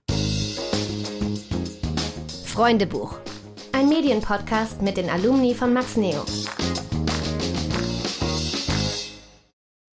Freundebuch, ein Medienpodcast mit den Alumni von Max Neo.